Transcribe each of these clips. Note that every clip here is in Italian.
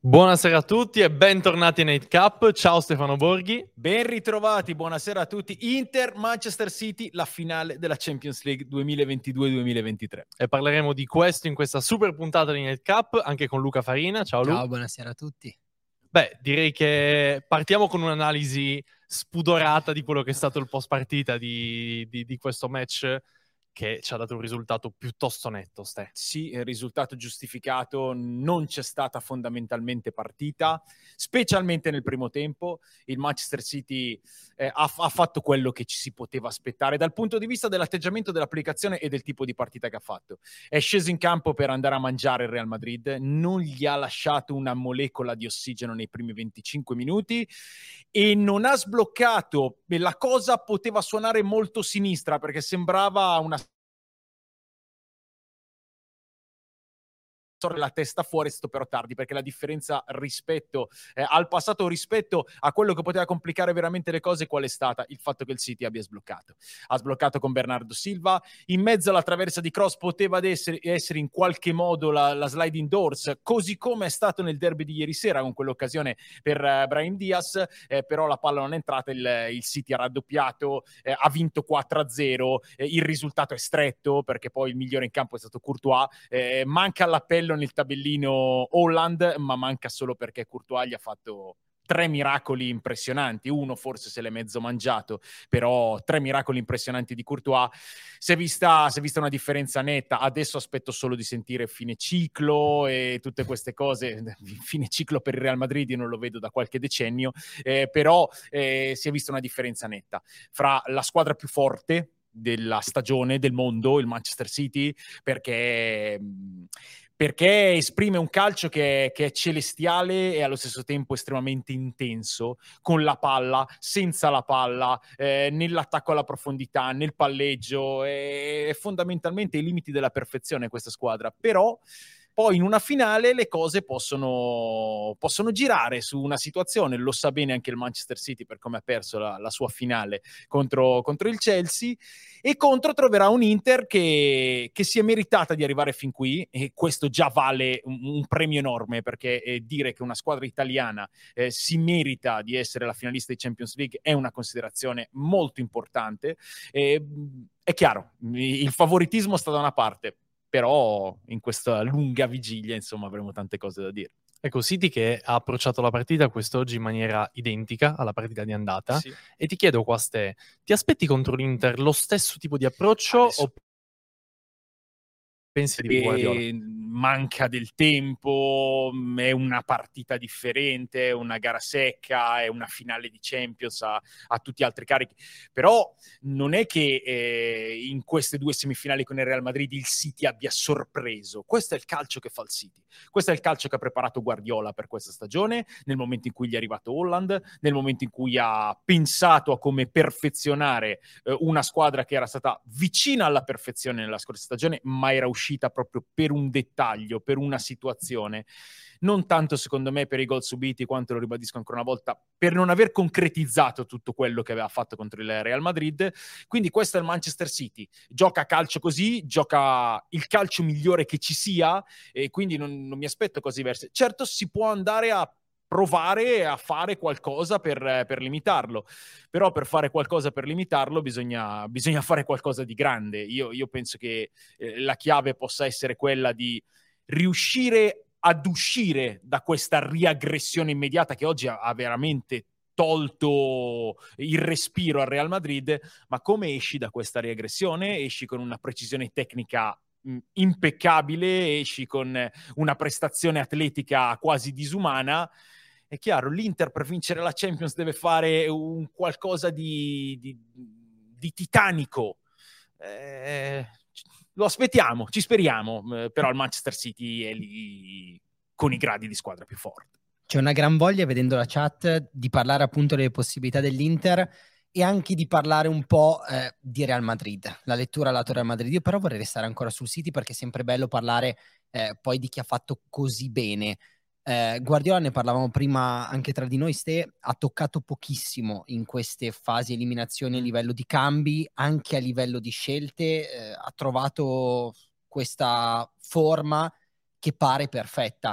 Buonasera a tutti e bentornati a Night Cup. Ciao Stefano Borghi. Ben ritrovati, buonasera a tutti. Inter-Manchester City, la finale della Champions League 2022-2023. E parleremo di questo in questa super puntata di Night Cup, anche con Luca Farina. Ciao Lu. Ciao, buonasera a tutti. Beh, direi che partiamo con un'analisi spudorata di quello che è stato il post partita di questo match, che ci ha dato un risultato piuttosto netto, Ste. Sì, il risultato giustificato, non c'è stata fondamentalmente partita, specialmente nel primo tempo. Il Manchester City ha fatto quello che ci si poteva aspettare dal punto di vista dell'atteggiamento, dell'applicazione e del tipo di partita che ha fatto. È sceso in campo per andare a mangiare il Real Madrid, non gli ha lasciato una molecola di ossigeno nei primi 25 minuti e non ha sbloccato. La cosa poteva suonare molto sinistra perché sembrava una la testa fuori, è stato però tardi, perché la differenza rispetto al passato, rispetto a quello che poteva complicare veramente le cose, qual è stata? Il fatto che il City abbia sbloccato. Ha sbloccato con Bernardo Silva, in mezzo alla traversa di cross poteva essere in qualche modo la sliding doors, così come è stato nel derby di ieri sera con quell'occasione per Brahim Diaz, però la palla non è entrata, il City ha raddoppiato, ha vinto 4-0, il risultato è stretto perché poi il migliore in campo è stato Courtois, manca l'appello nel tabellino Holland, ma manca solo perché Courtois gli ha fatto 3 miracoli impressionanti. Uno forse se l'è mezzo mangiato, però 3 miracoli impressionanti di Courtois. Si è vista una differenza netta. Adesso aspetto solo di sentire fine ciclo e tutte queste cose. Fine ciclo per il Real Madrid io non lo vedo da qualche decennio, però si è vista una differenza netta fra la squadra più forte della stagione, del mondo, il Manchester City, perché esprime un calcio che è celestiale e allo stesso tempo estremamente intenso, con la palla, senza la palla, nell'attacco alla profondità, nel palleggio, è fondamentalmente ai limiti della perfezione questa squadra, però poi in una finale le cose possono girare su una situazione, lo sa bene anche il Manchester City per come ha perso la sua finale contro il Chelsea, e contro troverà un Inter che si è meritata di arrivare fin qui, e questo già vale un premio enorme, perché dire che una squadra italiana si merita di essere la finalista di Champions League è una considerazione molto importante. È chiaro, il favoritismo sta da una parte, però in questa lunga vigilia, insomma, avremo tante cose da dire. Ecco, City che ha approcciato la partita quest'oggi in maniera identica alla partita di andata, Sì. e ti chiedo qua, Ste, ti aspetti contro l'Inter lo stesso tipo di approccio o pensi di Guardiola? Manca del tempo, è una partita differente, è una gara secca, è una finale di Champions, a tutti gli altri carichi, però non è che in queste due semifinali con il Real Madrid il City abbia sorpreso. Questo è il calcio che fa il City, questo è il calcio che ha preparato Guardiola per questa stagione, nel momento in cui gli è arrivato Holland, nel momento in cui ha pensato a come perfezionare una squadra che era stata vicina alla perfezione nella scorsa stagione, ma era uscita proprio per un dettaglio, per una situazione, non tanto secondo me per i gol subiti, quanto, lo ribadisco ancora una volta, per non aver concretizzato tutto quello che aveva fatto contro il Real Madrid. Quindi questo è il Manchester City, gioca a calcio così, gioca il calcio migliore che ci sia, e quindi non mi aspetto cose diverse. Certo, si può andare a provare a fare qualcosa per limitarlo, però per fare qualcosa per limitarlo bisogna fare qualcosa di grande. Io penso che la chiave possa essere quella di riuscire ad uscire da questa riaggressione immediata che oggi ha veramente tolto il respiro al Real Madrid. Ma come esci da questa riaggressione? Esci con una precisione tecnica impeccabile, esci con una prestazione atletica quasi disumana. È chiaro, l'Inter per vincere la Champions deve fare un qualcosa di titanico. Lo aspettiamo, ci speriamo, però il Manchester City è lì con i gradi di squadra più forti. C'è una gran voglia, vedendo la chat, di parlare appunto delle possibilità dell'Inter e anche di parlare un po' di Real Madrid, la lettura lato Real Madrid. Io però vorrei restare ancora sul City, perché è sempre bello parlare poi di chi ha fatto così bene. Guardiola, ne parlavamo prima anche tra di noi, Ste, ha toccato pochissimo in queste fasi eliminazioni a livello di cambi, anche a livello di scelte, ha trovato questa forma che pare perfetta.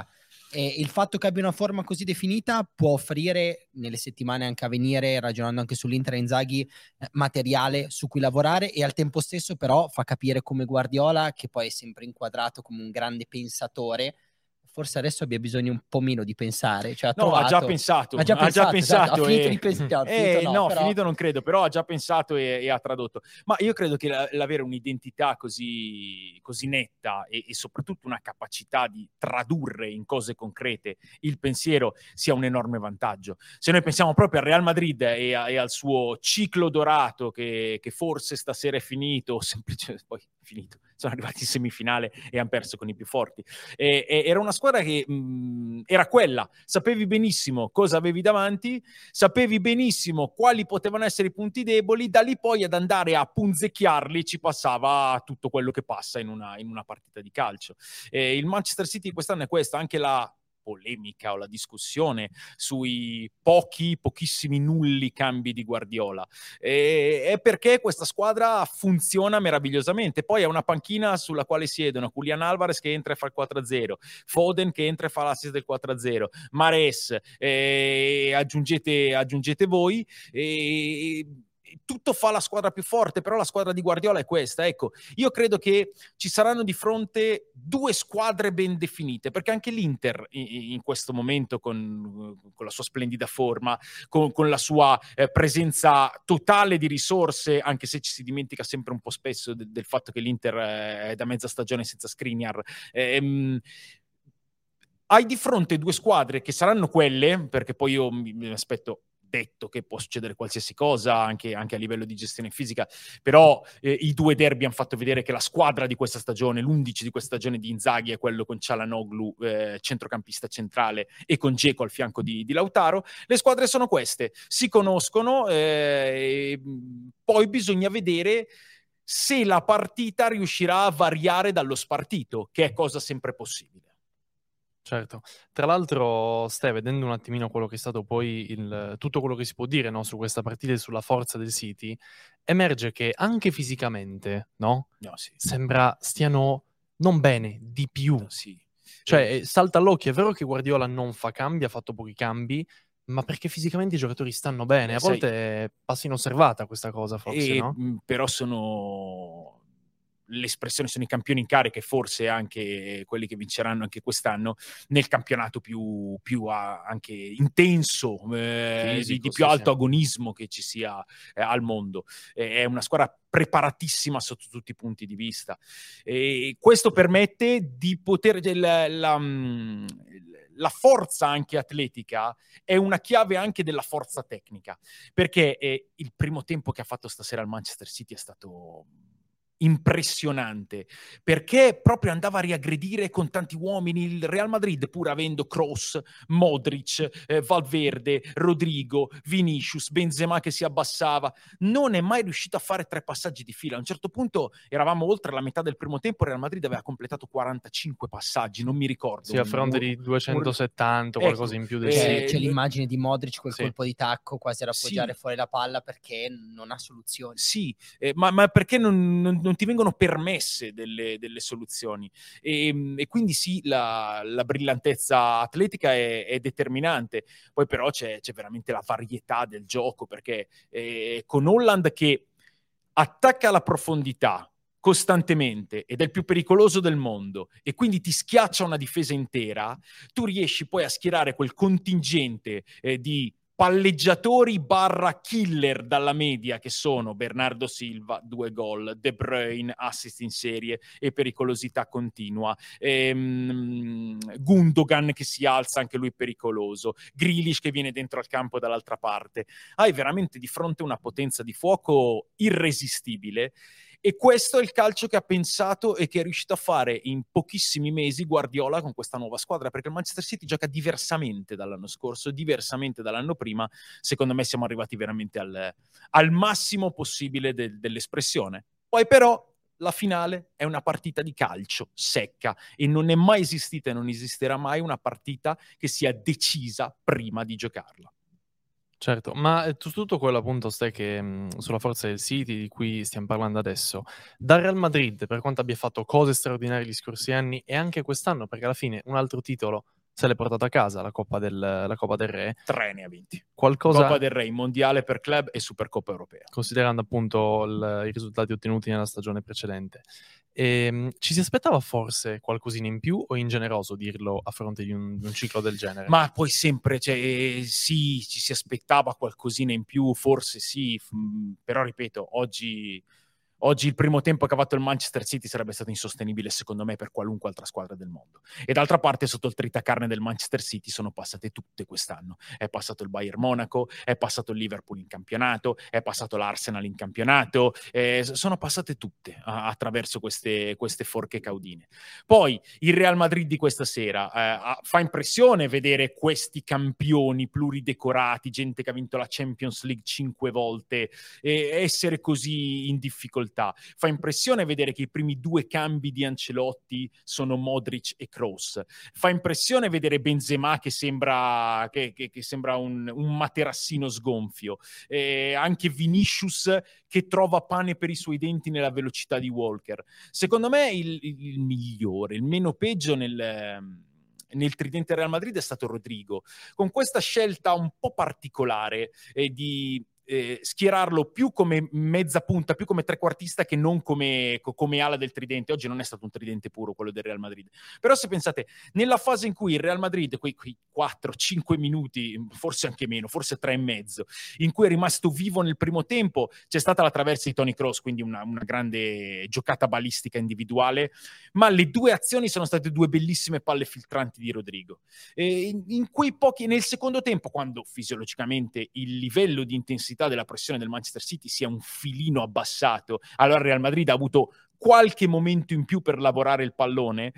E il fatto che abbia una forma così definita può offrire nelle settimane anche a venire, ragionando anche sull'Inter e Inzaghi, materiale su cui lavorare, e al tempo stesso però fa capire come Guardiola, che poi è sempre inquadrato come un grande pensatore, forse adesso abbia bisogno un po' meno di pensare, cioè No, ha già pensato, esatto. Ha finito di pensare, no, finito non credo, però ha già pensato e ha tradotto. Ma io credo che l'avere un'identità così netta e soprattutto una capacità di tradurre in cose concrete il pensiero sia un enorme vantaggio. Se noi pensiamo proprio al Real Madrid e al suo ciclo dorato che forse stasera è finito, o semplicemente poi finito, sono arrivati in semifinale e hanno perso con i più forti. Era una squadra che era quella, sapevi benissimo cosa avevi davanti, sapevi benissimo quali potevano essere i punti deboli, da lì poi ad andare a punzecchiarli ci passava tutto quello che passa in una partita di calcio. Il Manchester City quest'anno è questo, anche la polemica o la discussione sui pochissimi nulli cambi di Guardiola, è perché questa squadra funziona meravigliosamente. Poi è una panchina sulla quale siedono Julian Alvarez che entra e fa il 4-0, Foden che entra e fa l'assist del 4-0, Mahrez, aggiungete voi, tutto fa la squadra più forte, però la squadra di Guardiola è questa. Ecco, io credo che ci saranno di fronte due squadre ben definite, perché anche l'Inter in questo momento con la sua splendida forma, con la sua presenza totale di risorse, anche se ci si dimentica sempre un po' spesso del fatto che l'Inter è da mezza stagione senza Skriniar, hai di fronte due squadre che saranno quelle, perché poi io mi aspetto, detto che può succedere qualsiasi cosa anche a livello di gestione fisica, però i due derby hanno fatto vedere che la squadra di questa stagione, l'11 di questa stagione di Inzaghi è quello con Çalhanoğlu centrocampista centrale e con Dzeko al fianco di Lautaro. Le squadre sono queste, si conoscono, poi bisogna vedere se la partita riuscirà a variare dallo spartito, che è cosa sempre possibile. Certo. Tra l'altro, stai vedendo un attimino quello che è stato poi tutto quello che si può dire, no, su questa partita e sulla forza del City, emerge che anche fisicamente, no? No, sì. Sembra stiano non bene, di più. No, sì. Cioè, salta all'occhio, è vero che Guardiola non fa cambi, ha fatto pochi cambi, ma perché fisicamente i giocatori stanno bene. A volte passa inosservata questa cosa, forse, no? Però l'espressione sono i campioni in carica e forse anche quelli che vinceranno anche quest'anno nel campionato più anche intenso, Fisico, di più alto agonismo che ci sia al mondo. È una squadra preparatissima sotto tutti i punti di vista. Questo permette di poter la forza anche atletica è una chiave anche della forza tecnica, perché il primo tempo che ha fatto stasera il Manchester City è stato impressionante, perché proprio andava a riaggredire con tanti uomini il Real Madrid, pur avendo Kroos, Modric, Valverde, Rodrigo, Vinicius, Benzema che si abbassava, non è mai riuscito a fare 3 passaggi di fila. A un certo punto eravamo oltre la metà del primo tempo, il Real Madrid aveva completato 45 passaggi, non mi ricordo. Sì, a fronte di 270, qualcosa in più del c'è l'immagine di Modric, quel colpo di tacco quasi ad appoggiare fuori la palla, perché non ha soluzioni. Sì, ma perché non ti vengono permesse delle soluzioni, e quindi sì, la brillantezza atletica è determinante. Poi però c'è veramente la varietà del gioco, perché con Haaland che attacca alla profondità costantemente ed è il più pericoloso del mondo e quindi ti schiaccia una difesa intera, tu riesci poi a schierare quel contingente di palleggiatori barra killer dalla media, che sono Bernardo Silva, 2 gol, De Bruyne, assist in serie e pericolosità continua, Gundogan che si alza, anche lui pericoloso, Grealish che viene dentro al campo dall'altra parte. Hai veramente di fronte una potenza di fuoco irresistibile. E questo è il calcio che ha pensato e che è riuscito a fare in pochissimi mesi Guardiola con questa nuova squadra, perché il Manchester City gioca diversamente dall'anno scorso, diversamente dall'anno prima. Secondo me siamo arrivati veramente al massimo possibile dell'espressione. Poi però la finale è una partita di calcio secca e non è mai esistita e non esisterà mai una partita che sia decisa prima di giocarla. Certo, ma su tutto quello appunto stai che sulla forza del City di cui stiamo parlando adesso, dal Real Madrid, per quanto abbia fatto cose straordinarie gli scorsi anni e anche quest'anno, perché alla fine un altro titolo se l'è portata a casa la Coppa del Re. 3 ne ha vinti. Qualcosa... Coppa del Re, Mondiale per club e Supercoppa europea. Considerando appunto i risultati ottenuti nella stagione precedente. Ci si aspettava forse qualcosina in più o ingeneroso dirlo a fronte di un ciclo del genere? Ma poi sempre, cioè, sì, ci si aspettava qualcosina in più, forse sì, però ripeto, oggi il primo tempo che ha fatto il Manchester City sarebbe stato insostenibile secondo me per qualunque altra squadra del mondo. E d'altra parte sotto il tritacarne del Manchester City sono passate tutte quest'anno. È passato il Bayern Monaco, è passato il Liverpool in campionato, è passato l'Arsenal in campionato, sono passate tutte attraverso queste forche caudine. Poi il Real Madrid di questa sera fa impressione vedere questi campioni pluridecorati, gente che ha vinto la Champions League 5 volte, essere così in difficoltà. Fa impressione vedere che i primi 2 cambi di Ancelotti sono Modric e Kroos. Fa impressione vedere Benzema che sembra un materassino sgonfio. Anche Vinicius che trova pane per i suoi denti nella velocità di Walker. Secondo me il migliore, il meno peggio nel tridente Real Madrid è stato Rodrigo, con questa scelta un po' particolare di schierarlo più come mezza punta, più come trequartista che non come ala del tridente. Oggi non è stato un tridente puro quello del Real Madrid, però se pensate, nella fase in cui il Real Madrid, quei 4-5 minuti, forse anche meno, forse 3 e mezzo, in cui è rimasto vivo nel primo tempo, c'è stata la traversa di Toni Kroos, quindi una grande giocata balistica individuale, ma le 2 azioni sono state 2 bellissime palle filtranti di Rodrigo. In quei pochi, nel secondo tempo, quando fisiologicamente il livello di intensità della pressione del Manchester City sia un filino abbassato, allora il Real Madrid ha avuto qualche momento in più per lavorare il pallone,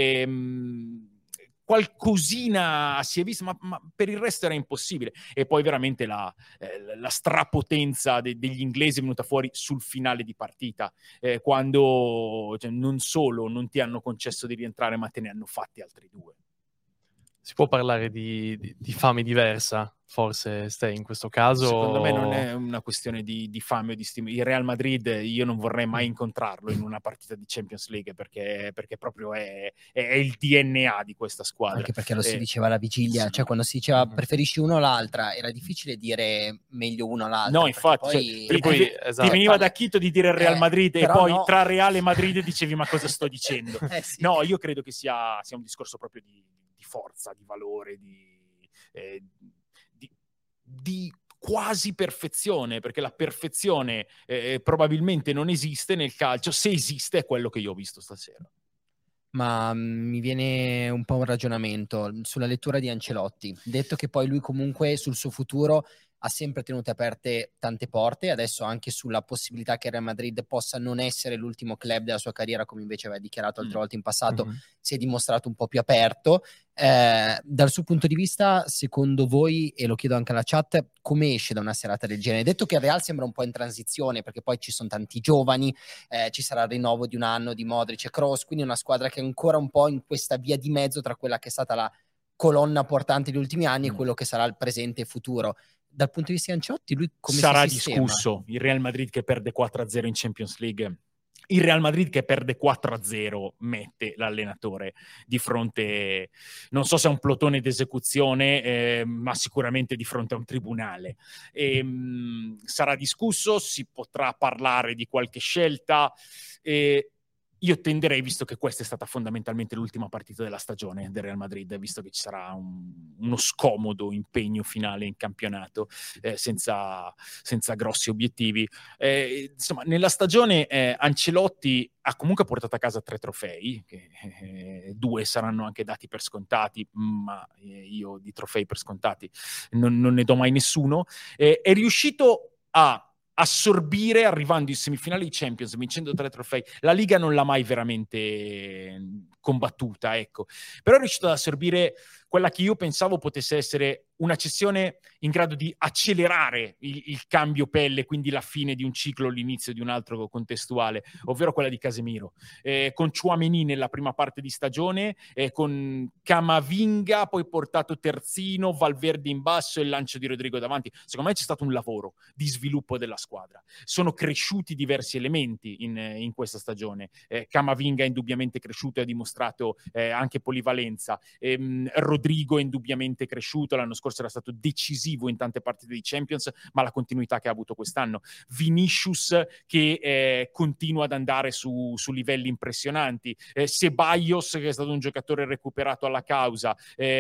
qualcosina si è vista, ma per il resto era impossibile. E poi veramente la strapotenza degli inglesi è venuta fuori sul finale di partita, quando non solo non ti hanno concesso di rientrare, ma te ne hanno fatti altri 2. Si può parlare di fame diversa, forse, in questo caso? Secondo me non è una questione di fame o di stima. Il Real Madrid io non vorrei mai incontrarlo in una partita di Champions League, perché proprio è il DNA di questa squadra. Anche perché lo si diceva alla vigilia, cioè quando si diceva preferisci uno o l'altra, era difficile dire meglio uno o l'altra. No, infatti, poi, esatto, ti veniva da Chito di dire il Real Madrid e poi no. tra Real e Madrid dicevi ma cosa sto dicendo? Sì. No, io credo che sia un discorso proprio di forza, di valore, di quasi perfezione, perché la perfezione probabilmente non esiste nel calcio. Se esiste è quello che io ho visto stasera. Ma mi viene un po' un ragionamento sulla lettura di Ancelotti, detto che poi lui comunque sul suo futuro ha sempre tenuto aperte tante porte, adesso anche sulla possibilità che Real Madrid possa non essere l'ultimo club della sua carriera, come invece aveva dichiarato altre volte in passato, si è dimostrato un po' più aperto. Dal suo punto di vista, secondo voi, e lo chiedo anche alla chat, come esce da una serata del genere? Detto che il Real sembra un po' in transizione, perché poi ci sono tanti giovani, ci sarà il rinnovo di un anno di Modric e Kroos, quindi una squadra che è ancora un po' in questa via di mezzo tra quella che è stata la colonna portante degli ultimi anni e quello che sarà il presente e futuro. Dal punto di vista di Ancelotti, lui come sarà si sistema? discusso il Real Madrid che perde 4-0 in Champions League. Il Real Madrid che perde 4-0 mette l'allenatore di fronte, non so se a un plotone d'esecuzione, ma sicuramente di fronte a un tribunale. Sarà discusso, si potrà parlare di qualche scelta. Io tenderei, visto che questa è stata fondamentalmente l'ultima partita della stagione del Real Madrid, visto che ci sarà uno scomodo impegno finale in campionato, senza grossi obiettivi. Insomma, nella stagione Ancelotti ha comunque portato a casa 3 trofei, che 2 saranno anche dati per scontati, ma io di trofei per scontati non ne do mai nessuno. È riuscito a assorbire, arrivando in semifinali di Champions, vincendo 3 trofei. La Liga non l'ha mai veramente combattuta, ecco. Però è riuscito ad assorbire quella che io pensavo potesse essere una cessione in grado di accelerare il cambio pelle, quindi la fine di un ciclo, l'inizio di un altro contestuale, ovvero quella di Casemiro, con Tchouaméni nella prima parte di stagione, con Camavinga poi portato terzino, Valverde in basso e il lancio di Rodrigo davanti. Secondo me c'è stato un lavoro di sviluppo della squadra, sono cresciuti diversi elementi in questa stagione. Camavinga è indubbiamente cresciuto e ha dimostrato anche polivalenza, Rodrigo è indubbiamente cresciuto, l'anno scorso era stato decisivo in tante partite di Champions, ma la continuità che ha avuto quest'anno. Vinicius che continua ad andare su livelli impressionanti, Ceballos che è stato un giocatore recuperato alla causa,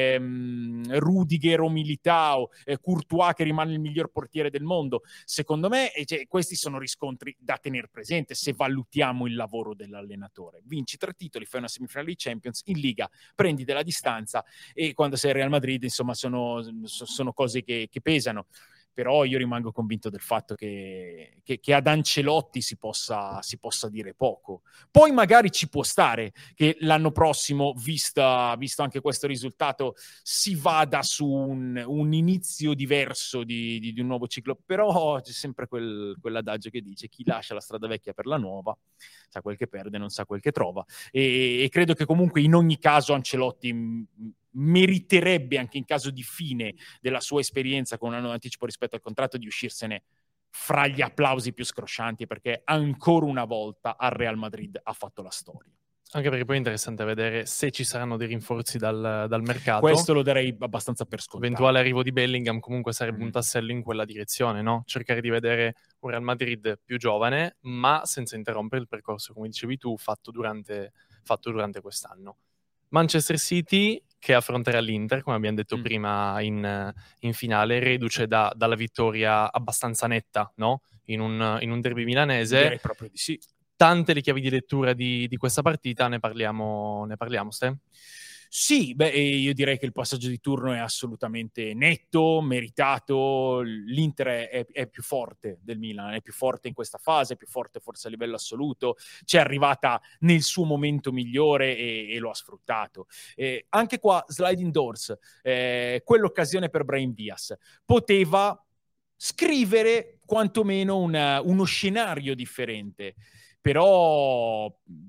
Rudiger o Militao, Courtois che rimane il miglior portiere del mondo. Secondo me questi sono riscontri da tenere presente se valutiamo il lavoro dell'allenatore. Vinci 3 titoli, fai una semifinale di Champions, in Liga prendi della distanza, e quando sei Real Madrid insomma sono cose che pesano. Però io rimango convinto del fatto che ad Ancelotti si possa dire poco. Poi magari ci può stare che l'anno prossimo, visto anche questo risultato, si vada su un inizio diverso di un nuovo ciclo, però c'è sempre quell'adagio che dice: chi lascia la strada vecchia per la nuova sa quel che perde, non sa quel che trova, e credo che comunque in ogni caso Ancelotti meriterebbe, anche in caso di fine della sua esperienza con un anno d'anticipo rispetto al contratto, di uscirsene fra gli applausi più scroscianti, perché ancora una volta al Real Madrid ha fatto la storia. Anche perché poi è interessante vedere se ci saranno dei rinforzi dal mercato. Questo lo darei abbastanza per scontato. Eventuale arrivo di Bellingham comunque sarebbe un tassello in quella direzione, no? Cercare di vedere un Real Madrid più giovane, ma senza interrompere il percorso, come dicevi tu, fatto durante quest'anno. Manchester City che affronterà l'Inter, come abbiamo detto prima in finale, reduce dalla vittoria abbastanza netta, no? In un derby milanese. Direi proprio di sì. Tante le chiavi di lettura di questa partita, ne parliamo, Ste? Sì, io direi che il passaggio di turno è assolutamente netto, meritato. L'Inter è più forte del Milan, è più forte in questa fase, è più forte forse a livello assoluto, c'è arrivata nel suo momento migliore e lo ha sfruttato. Anche qua, sliding doors, quell'occasione per Brahim Diaz poteva scrivere quantomeno uno scenario differente, però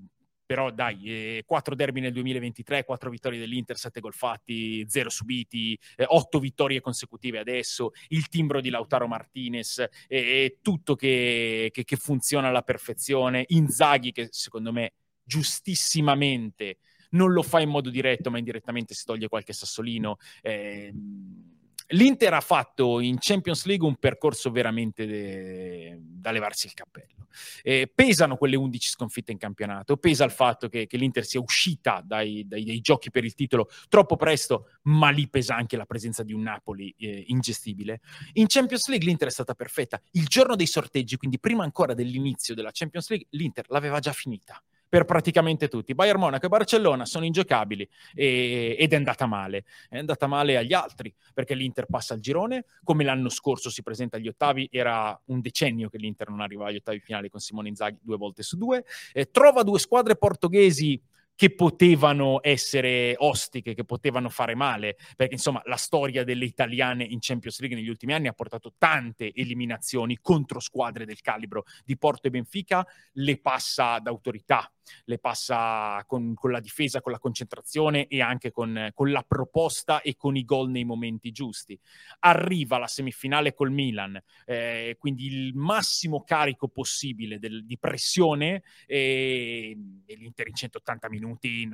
dai, 4 derby nel 2023, 4 vittorie dell'Inter, 7 gol fatti, 0 subiti, 8 vittorie consecutive adesso, il timbro di Lautaro Martinez, tutto che funziona alla perfezione. Inzaghi che secondo me giustissimamente non lo fa in modo diretto, ma indirettamente si toglie qualche sassolino. L'Inter ha fatto in Champions League un percorso veramente da levarsi il cappello. Pesano quelle 11 sconfitte in campionato, pesa il fatto che l'Inter sia uscita dai giochi per il titolo troppo presto, ma lì pesa anche la presenza di un Napoli ingestibile. In Champions League l'Inter è stata perfetta. Il giorno dei sorteggi, quindi prima ancora dell'inizio della Champions League, l'Inter l'aveva già finita per praticamente tutti. Bayern Monaco e Barcellona sono ingiocabili ed è andata male. È andata male agli altri, perché l'Inter passa al girone, come l'anno scorso si presenta agli ottavi, era un decennio che l'Inter non arrivava agli ottavi finali con Simone Inzaghi 2 volte su 2, trova 2 squadre portoghesi che potevano essere ostiche, che potevano fare male, perché insomma la storia delle italiane in Champions League negli ultimi anni ha portato tante eliminazioni contro squadre del calibro di Porto e Benfica, le passa d'autorità, le passa con la difesa, con la concentrazione e anche con la proposta e con i gol nei momenti giusti. Arriva alla semifinale col Milan, quindi il massimo carico possibile di pressione, e l'Inter in 180 minuti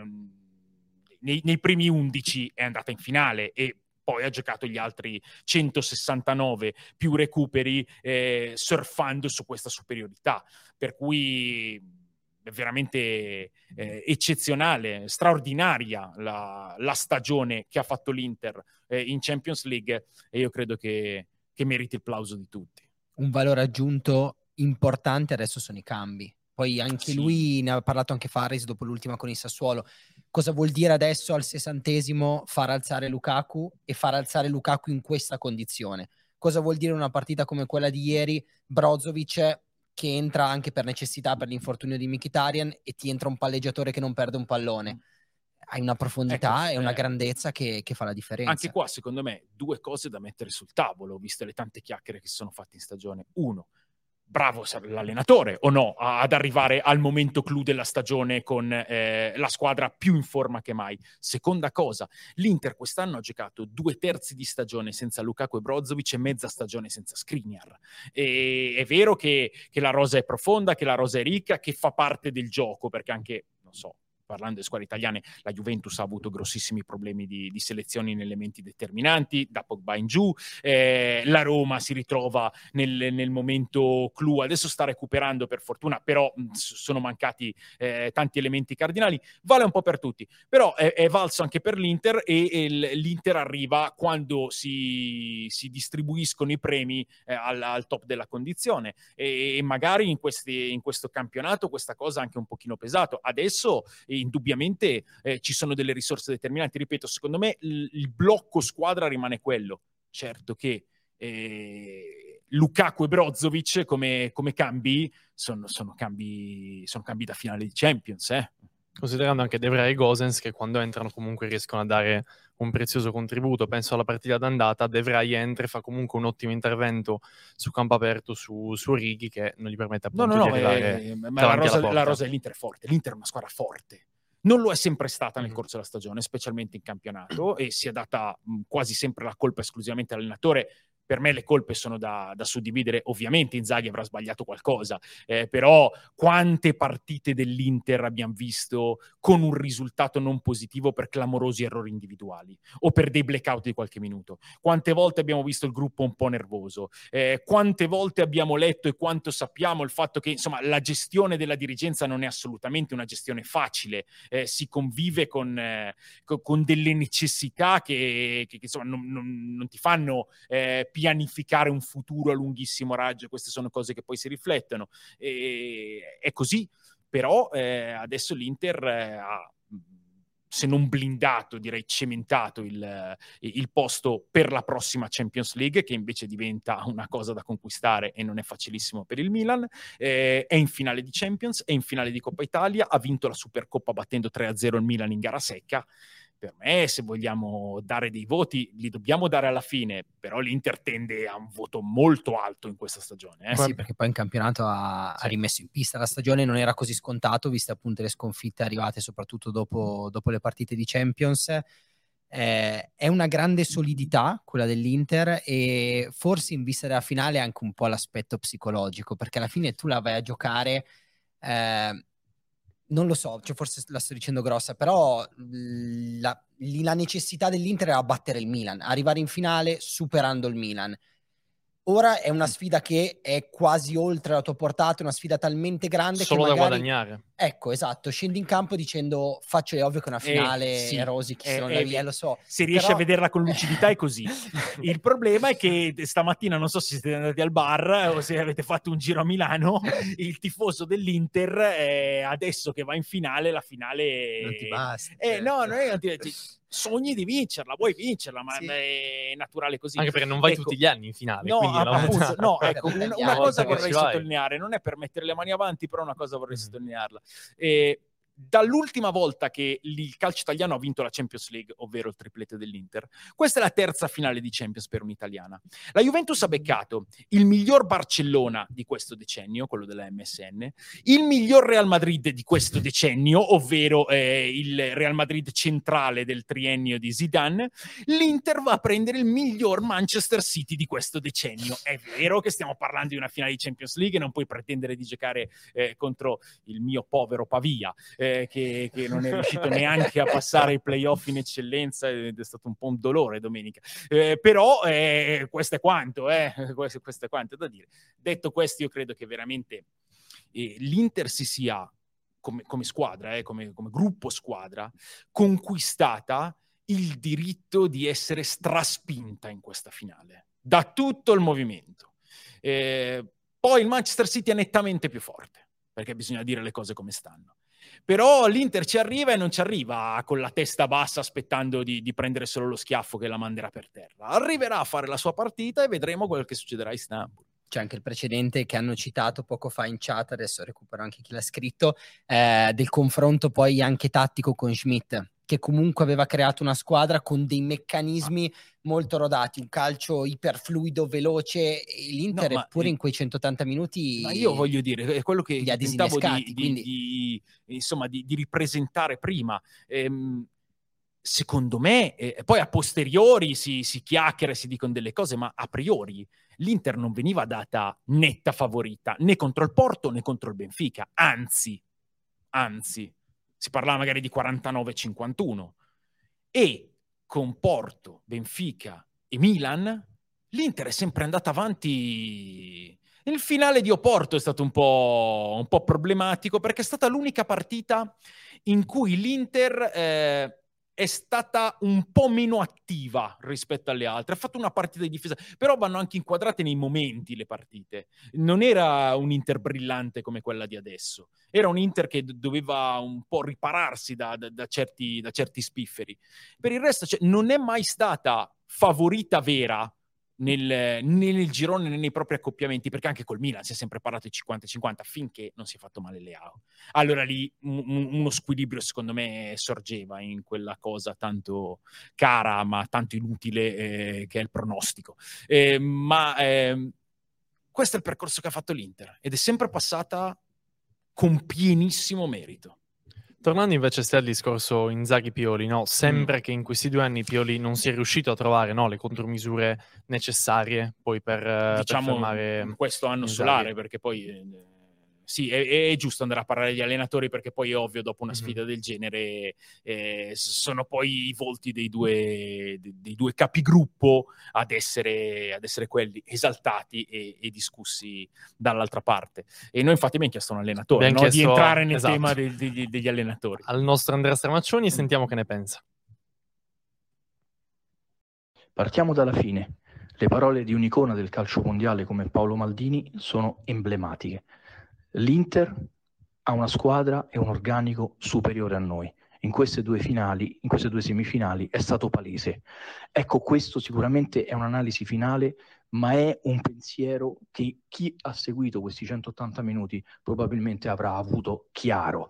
nei primi 11 è andata in finale e poi ha giocato gli altri 169 più recuperi, surfando su questa superiorità, per cui è veramente eccezionale, straordinaria la stagione che ha fatto l'Inter in Champions League, e io credo che meriti il plauso di tutti. Un valore aggiunto importante adesso sono i cambi. Poi anche lui ne ha parlato anche Faris dopo l'ultima con il Sassuolo. Cosa vuol dire adesso al 60° far alzare Lukaku e far alzare Lukaku in questa condizione? Cosa vuol dire una partita come quella di ieri, Brozovic che entra anche per necessità per l'infortunio di Mkhitaryan e ti entra un palleggiatore che non perde un pallone? hai una profondità Ecco, e una grandezza che fa la differenza. Anche qua, secondo me, 2 cose da mettere sul tavolo, viste le tante chiacchiere che si sono fatte in stagione. 1, bravo l'allenatore o no ad arrivare al momento clou della stagione con la squadra più in forma che mai. Seconda cosa, l'Inter quest'anno ha giocato 2/3 di stagione senza Lukaku e Brozovic e mezza stagione senza Skriniar. E è vero che la rosa è profonda, che la rosa è ricca, che fa parte del gioco, perché anche, non so, parlando di squadre italiane, la Juventus ha avuto grossissimi problemi di selezioni in elementi determinanti, da Pogba in giù, la Roma si ritrova nel momento clou, adesso sta recuperando per fortuna, però sono mancati tanti elementi cardinali, vale un po' per tutti, però è valso anche per l'Inter e l'Inter arriva quando si distribuiscono i premi al top della condizione e magari in questo campionato questa cosa ha anche un pochino pesato. Adesso indubbiamente ci sono delle risorse determinanti, ripeto, secondo me il blocco squadra rimane quello. Certo che Lukaku e Brozovic come cambi sono cambi da finale di Champions, Considerando anche De Vrij e Gosens che quando entrano comunque riescono a dare un prezioso contributo. Penso alla partita d'andata, De Vrij entra e fa comunque un ottimo intervento su campo aperto su Origi che non gli permette appunto di arrivare ma la rosa dell'Inter è forte. L'Inter è una squadra forte. Non lo è sempre stata nel corso della stagione, specialmente in campionato, e si è data quasi sempre la colpa esclusivamente all'allenatore. Per me le colpe sono da suddividere. Ovviamente Inzaghi avrà sbagliato qualcosa, però quante partite dell'Inter abbiamo visto con un risultato non positivo per clamorosi errori individuali o per dei blackout di qualche minuto? Quante volte abbiamo visto il gruppo un po' nervoso? Quante volte abbiamo letto e quanto sappiamo il fatto che insomma la gestione della dirigenza non è assolutamente una gestione facile, si convive con delle necessità che insomma non ti fanno pianificare un futuro a lunghissimo raggio. Queste sono cose che poi si riflettono, è così, però adesso l'Inter ha, se non blindato, direi cementato il posto per la prossima Champions League, che invece diventa una cosa da conquistare e non è facilissimo per il Milan. È in finale di Champions, è in finale di Coppa Italia, ha vinto la Supercoppa battendo 3-0 il Milan in gara secca. Per me, se vogliamo dare dei voti, li dobbiamo dare alla fine, però l'Inter tende a un voto molto alto in questa stagione. Sì, perché poi in campionato ha rimesso in pista la stagione, non era così scontato, viste appunto le sconfitte arrivate soprattutto dopo le partite di Champions. È una grande solidità quella dell'Inter e forse in vista della finale anche un po' l'aspetto psicologico, perché alla fine tu la vai a giocare... non lo so, cioè forse la sto dicendo grossa, però la necessità dell'Inter era battere il Milan, arrivare in finale superando il Milan. Ora è una sfida che è quasi oltre la tua portata, una sfida talmente grande solo che da magari... guadagnare. Ecco, esatto, scendi in campo dicendo faccio le ovvie che una finale sì, Rosichi se non la via, lo so. Se riesci a vederla con lucidità è così. Il problema è che stamattina, non so se siete andati al bar o se avete fatto un giro a Milano, il tifoso dell'Inter adesso che va in finale, la finale... Non ti basta. No, non è che non ti... Sogni di vincerla, vuoi vincerla, ma sì, è naturale così. Anche perché non vai tutti gli anni in finale. No, appunto, no, ecco, una cosa vorrei sottolineare, non è per mettere le mani avanti, però una cosa vorrei sottolinearla. Dall'ultima volta che il calcio italiano ha vinto la Champions League, ovvero il triplete dell'Inter, questa è la terza finale di Champions per un'italiana. La Juventus ha beccato il miglior Barcellona di questo decennio, quello della MSN, il miglior Real Madrid di questo decennio, ovvero il Real Madrid centrale del triennio di Zidane. L'Inter va a prendere il miglior Manchester City di questo decennio. È vero che stiamo parlando di una finale di Champions League e non puoi pretendere di giocare contro il mio povero Pavia, che non è riuscito neanche a passare i playoff in eccellenza ed è stato un po' un dolore domenica, però questo è quanto questo è quanto da dire. Detto questo, io credo che veramente l'Inter si sia come squadra, come gruppo squadra, conquistata il diritto di essere straspinta in questa finale da tutto il movimento. Poi il Manchester City è nettamente più forte, perché bisogna dire le cose come stanno. Però l'Inter ci arriva e non ci arriva con la testa bassa aspettando di prendere solo lo schiaffo che la manderà per terra. Arriverà a fare la sua partita e vedremo quello che succederà a Istanbul. c'è anche il precedente che hanno citato poco fa in chat, adesso recupero anche chi l'ha scritto, del confronto poi anche tattico con Schmidt, che comunque aveva creato una squadra con dei meccanismi molto rodati, un calcio iperfluido, veloce, e l'Inter eppure in quei 180 minuti... Ma io voglio dire, è quello che tentavo quindi... di ripresentare prima. Secondo me, poi a posteriori si chiacchiera e si dicono delle cose, ma a priori l'Inter non veniva data netta favorita né contro il Porto né contro il Benfica, anzi, si parlava magari di 49-51, e con Porto, Benfica e Milan l'Inter è sempre andata avanti. Il finale di Oporto è stato un po' problematico, perché è stata l'unica partita in cui l'Inter è stata un po' meno attiva rispetto alle altre. Ha fatto una partita di difesa, però vanno anche inquadrate nei momenti le partite. Non era un Inter brillante come quella di adesso. Era un Inter che doveva un po' ripararsi da certi spifferi. Per il resto, non è mai stata favorita vera nel girone, nei propri accoppiamenti, perché anche col Milan si è sempre parlato di 50-50 finché non si è fatto male Leao. Allora lì uno squilibrio secondo me sorgeva in quella cosa tanto cara ma tanto inutile che è il pronostico. Questo è il percorso che ha fatto l'Inter ed è sempre passata con pienissimo merito. Tornando invece al discorso Inzaghi-Pioli, no? Sembra che in questi 2 anni Pioli non sia riuscito a trovare, no, le contromisure necessarie poi per fermare questo anno Inzaghi. solare, perché poi sì, è giusto andare a parlare degli allenatori, perché poi è ovvio, dopo una sfida del genere sono poi i volti dei due capigruppo ad essere quelli esaltati e discussi dall'altra parte. E noi infatti abbiamo chiesto a un allenatore di entrare nel tema degli allenatori. Al nostro Andrea Stramaccioni, sentiamo che ne pensa. Partiamo dalla fine. Le parole di un'icona del calcio mondiale come Paolo Maldini sono emblematiche. L'Inter ha una squadra e un organico superiore a noi. In queste 2 semifinali è stato palese. Ecco, questo sicuramente è un'analisi finale, ma è un pensiero che chi ha seguito questi 180 minuti probabilmente avrà avuto chiaro.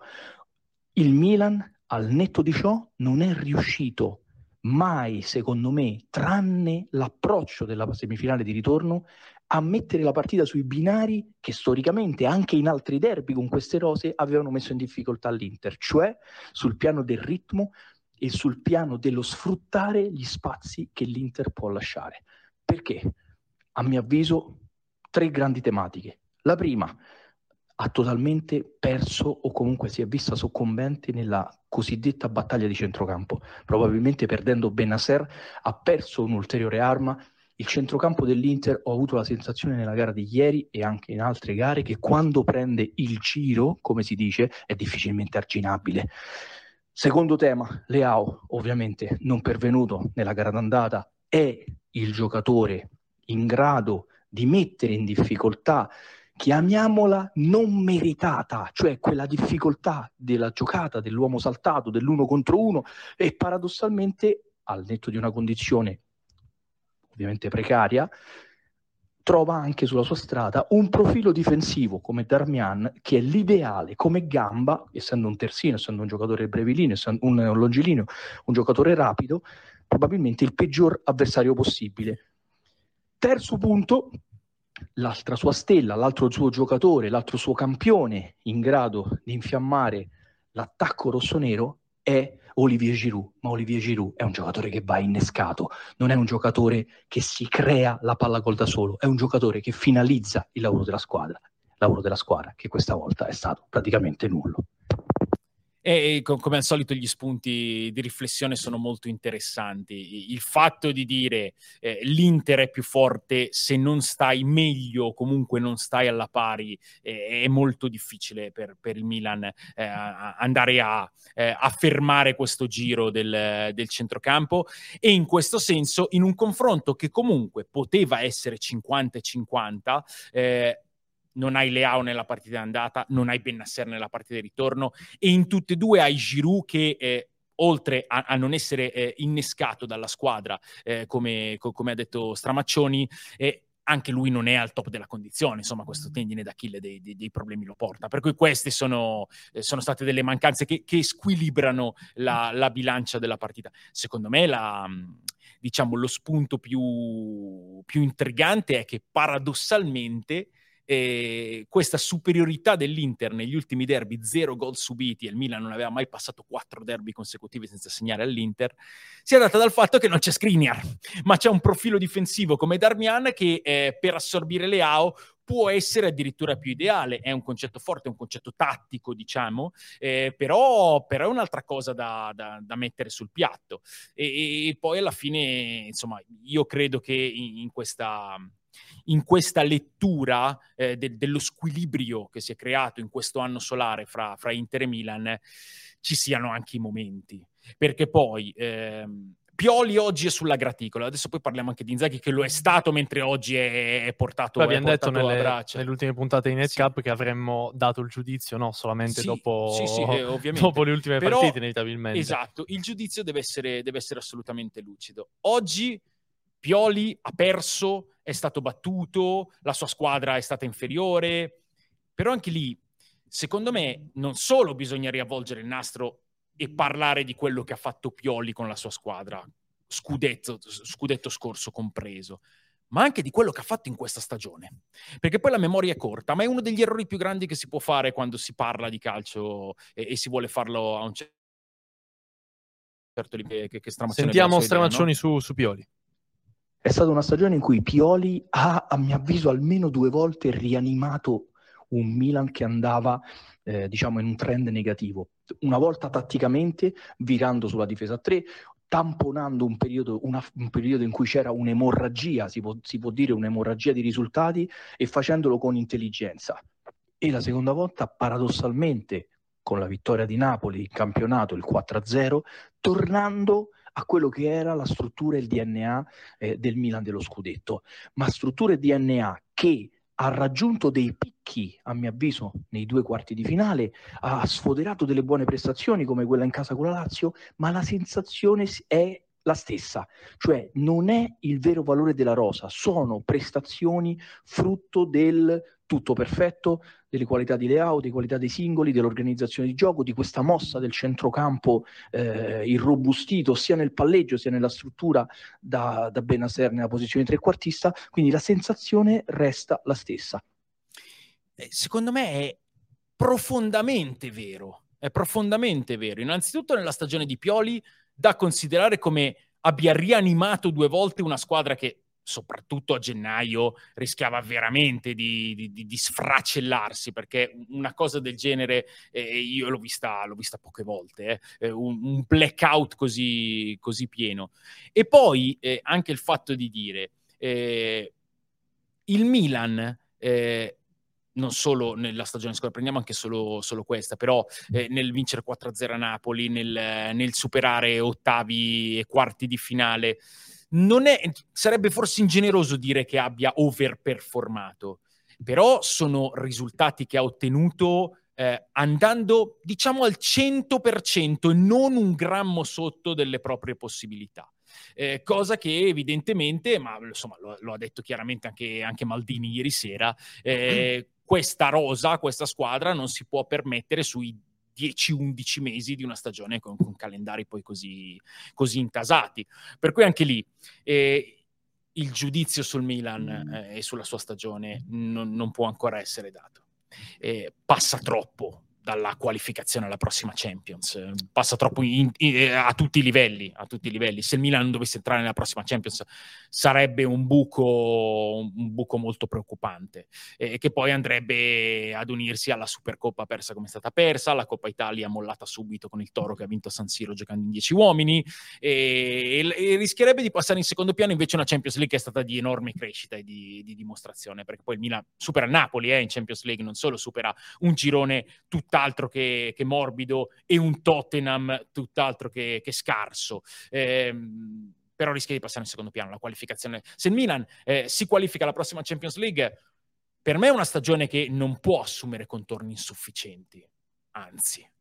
Il Milan, al netto di ciò, non è riuscito mai, secondo me, tranne l'approccio della semifinale di ritorno, a mettere la partita sui binari che storicamente anche in altri derby con queste rose avevano messo in difficoltà l'Inter, cioè sul piano del ritmo e sul piano dello sfruttare gli spazi che l'Inter può lasciare. Perché? A mio avviso 3 grandi tematiche. La prima, ha totalmente perso o comunque si è vista soccombente nella cosiddetta battaglia di centrocampo. Probabilmente perdendo Bennacer ha perso un'ulteriore arma. Il centrocampo dell'Inter, ho avuto la sensazione nella gara di ieri e anche in altre gare, che quando prende il giro, come si dice, è difficilmente arginabile. Secondo tema, Leao, ovviamente non pervenuto nella gara d'andata, è il giocatore in grado di mettere in difficoltà, chiamiamola non meritata, cioè quella difficoltà della giocata dell'uomo saltato, dell'1 contro 1, e paradossalmente, al netto di una condizione ovviamente precaria, trova anche sulla sua strada un profilo difensivo come Darmian, che è l'ideale come gamba, essendo un terzino, essendo un giocatore brevilineo, essendo un longilineo, un giocatore rapido, probabilmente il peggior avversario possibile. Terzo punto, l'altra sua stella, l'altro suo giocatore, l'altro suo campione in grado di infiammare l'attacco rossonero è Olivier Giroud, ma Olivier Giroud è un giocatore che va innescato, non è un giocatore che si crea la palla gol da solo, è un giocatore che finalizza il lavoro della squadra che questa volta è stato praticamente nullo. E come al solito gli spunti di riflessione sono molto interessanti. Il fatto di dire l'Inter è più forte se non stai meglio, comunque non stai alla pari, è molto difficile per il Milan andare a fermare questo giro del centrocampo, e in questo senso, in un confronto che comunque poteva essere 50-50, non hai Leao nella partita andata, non hai Bennacer nella partita di ritorno, e in tutte e due hai Giroud che oltre a non essere innescato dalla squadra, come ha detto Stramaccioni, anche lui non è al top della condizione, insomma questo tendine d'Achille dei problemi lo porta, per cui queste sono state delle mancanze che squilibrano la bilancia della partita. Secondo me diciamo lo spunto più intrigante è che paradossalmente questa superiorità dell'Inter negli ultimi derby, 0 gol subiti, e il Milan non aveva mai passato 4 derby consecutivi senza segnare all'Inter, sia data dal fatto che non c'è Skriniar, ma c'è un profilo difensivo come Darmian che per assorbire Leao può essere addirittura più ideale. È un concetto forte, è un concetto tattico, diciamo, però è un'altra cosa da mettere sul piatto. E poi alla fine, insomma, io credo che in questa lettura dello squilibrio che si è creato in questo anno solare fra Inter e Milan ci siano anche i momenti, perché poi Pioli oggi è sulla graticola, adesso poi parliamo anche di Inzaghi che lo è stato, mentre oggi è portato a braccia. Abbiamo detto nelle ultime puntate di Netcup che avremmo dato il giudizio solamente dopo le ultime partite inevitabilmente. Esatto, il giudizio deve essere assolutamente lucido. Oggi Pioli ha perso, è stato battuto, la sua squadra è stata inferiore, però anche lì, secondo me, non solo bisogna riavvolgere il nastro e parlare di quello che ha fatto Pioli con la sua squadra, scudetto scorso compreso, ma anche di quello che ha fatto in questa stagione. Perché poi la memoria è corta, ma è uno degli errori più grandi che si può fare quando si parla di calcio e si vuole farlo a un certo livello. Che Sentiamo Stramaccioni, no? su Pioli. È stata una stagione in cui Pioli ha, a mio avviso, almeno 2 volte rianimato un Milan che andava, diciamo, in un trend negativo. Una volta tatticamente, virando sulla difesa a 3, tamponando un periodo in cui c'era un'emorragia, si può dire un'emorragia di risultati, e facendolo con intelligenza. E la seconda volta, paradossalmente, con la vittoria di Napoli in campionato, il 4-0, tornando a quello che era la struttura e il DNA del Milan dello scudetto, ma struttura e DNA che ha raggiunto dei picchi, a mio avviso, nei 2 quarti di finale, ha sfoderato delle buone prestazioni come quella in casa con la Lazio, ma la sensazione è la stessa, cioè non è il vero valore della rosa, sono prestazioni frutto del tutto perfetto, delle qualità di Leao, delle qualità dei singoli, dell'organizzazione di gioco, di questa mossa del centrocampo irrobustito sia nel palleggio sia nella struttura da Bennacer nella posizione di trequartista, quindi la sensazione resta la stessa. Secondo me è profondamente vero, innanzitutto nella stagione di Pioli, da considerare come abbia rianimato 2 volte una squadra che soprattutto a gennaio rischiava veramente di sfracellarsi, perché una cosa del genere io l'ho vista poche volte, un blackout così pieno. E poi anche il fatto di dire il Milan non solo nella stagione scorsa, prendiamo anche solo questa, però nel vincere 4-0 a Napoli, nel superare ottavi e quarti di finale, sarebbe forse ingeneroso dire che abbia overperformato, però sono risultati che ha ottenuto andando, diciamo, al 100% e non un grammo sotto delle proprie possibilità. Cosa che evidentemente, ma insomma lo ha detto chiaramente anche Maldini ieri sera, questa rosa, questa squadra non si può permettere sui 10-11 mesi di una stagione con calendari poi così intasati. Per cui anche lì il giudizio sul Milan e sulla sua stagione non può ancora essere dato. Passa troppo dalla qualificazione alla prossima Champions, passa troppo a tutti i livelli. Se il Milan dovesse entrare nella prossima Champions sarebbe un buco molto preoccupante, che poi andrebbe ad unirsi alla Supercoppa persa come è stata persa, la Coppa Italia mollata subito con il Toro che ha vinto a San Siro giocando in 10 uomini, e rischierebbe di passare in secondo piano invece una Champions League che è stata di enorme crescita e di dimostrazione, perché poi il Milan supera il Napoli in Champions League, non solo supera un girone tutt'altro che morbido e un Tottenham tutt'altro che scarso, però rischia di passare in secondo piano la qualificazione. Se il Milan si qualifica alla prossima Champions League, per me è una stagione che non può assumere contorni insufficienti, anzi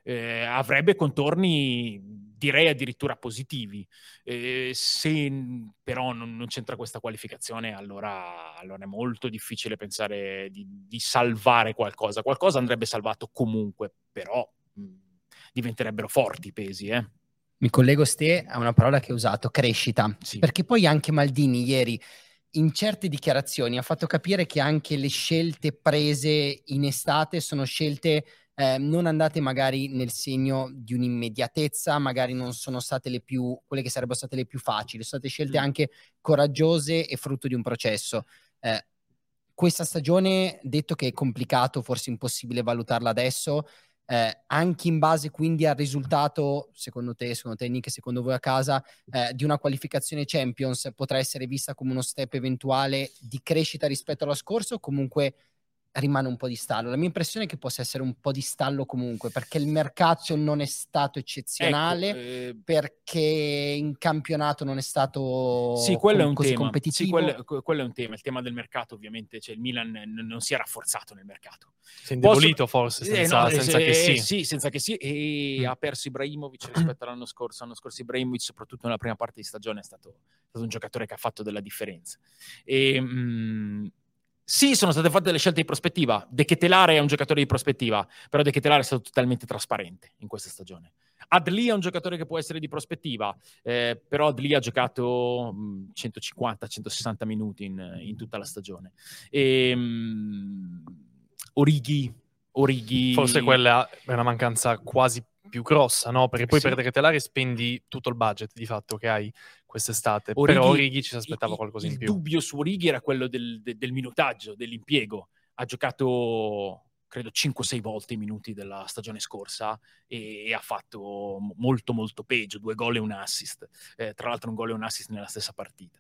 avrebbe contorni, direi addirittura positivi. Se però non c'entra questa qualificazione, allora è molto difficile pensare di salvare qualcosa. Qualcosa andrebbe salvato comunque, però diventerebbero forti i pesi, Mi collego a una parola che hai usato, crescita, Sì. perché poi anche Maldini ieri in certe dichiarazioni ha fatto capire che anche le scelte prese in estate sono scelte non andate magari nel segno di un'immediatezza, magari non sono state quelle che sarebbero state le più facili, sono state scelte anche coraggiose e frutto di un processo. Questa stagione, detto che è complicato, forse impossibile valutarla adesso, anche in base quindi al risultato, secondo te Nick, secondo voi a casa, di una qualificazione Champions, potrà essere vista come uno step eventuale di crescita rispetto allo scorso o comunque rimane un po' di stallo? La mia impressione è che possa essere un po' di stallo comunque, perché il mercato non è stato eccezionale, perché in campionato non è stato quello è un così tema. competitivo. Sì, quello è un tema. Il tema del mercato, ovviamente, cioè il Milan non si è rafforzato nel mercato. Si è indebolito forse, senza che sì. Sì, senza che sì, e ha perso Ibrahimovic rispetto all'anno scorso. L'anno scorso Ibrahimovic, soprattutto nella prima parte di stagione, è stato un giocatore che ha fatto della differenza. Sì, sono state fatte delle scelte di prospettiva. De Ketelaere è un giocatore di prospettiva, però De Ketelaere è stato totalmente trasparente in questa stagione. Adli è un giocatore che può essere di prospettiva, però Adli ha giocato 150-160 minuti in tutta la stagione. Origi. Forse quella è una mancanza quasi più grossa, no? Perché poi per De Ketelaere spendi tutto il budget di fatto che hai quest'estate, però Origi ci si aspettava qualcosa in più. Il dubbio su Origi era quello del minutaggio, dell'impiego. Ha giocato, credo, 5-6 volte i minuti della stagione scorsa e ha fatto molto molto peggio, 2 gol e un assist, tra l'altro un gol e un assist nella stessa partita.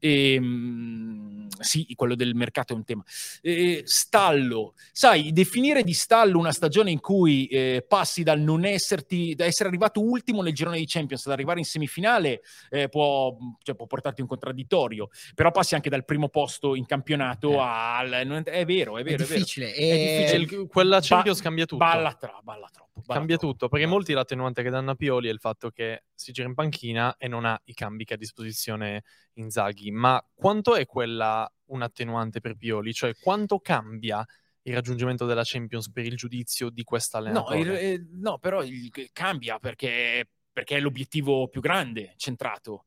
Sì, quello del mercato è un tema. Stallo, sai, definire di stallo una stagione in cui passi dal non esserti, da essere arrivato ultimo nel girone di Champions ad arrivare in semifinale può portarti un contraddittorio, però passi anche dal primo posto in campionato è vero, è difficile. È difficile. Quella Champions cambia tutto. Balla troppo. Cambia tutto, perché molti l'attenuante che danno a Pioli è il fatto che si gira in panchina e non ha i cambi che ha a disposizione Inzaghi. Ma quanto è quella un attenuante per Pioli? Cioè, quanto cambia il raggiungimento della Champions per il giudizio di questa allenatore? No, però cambia perché è l'obiettivo più grande, centrato.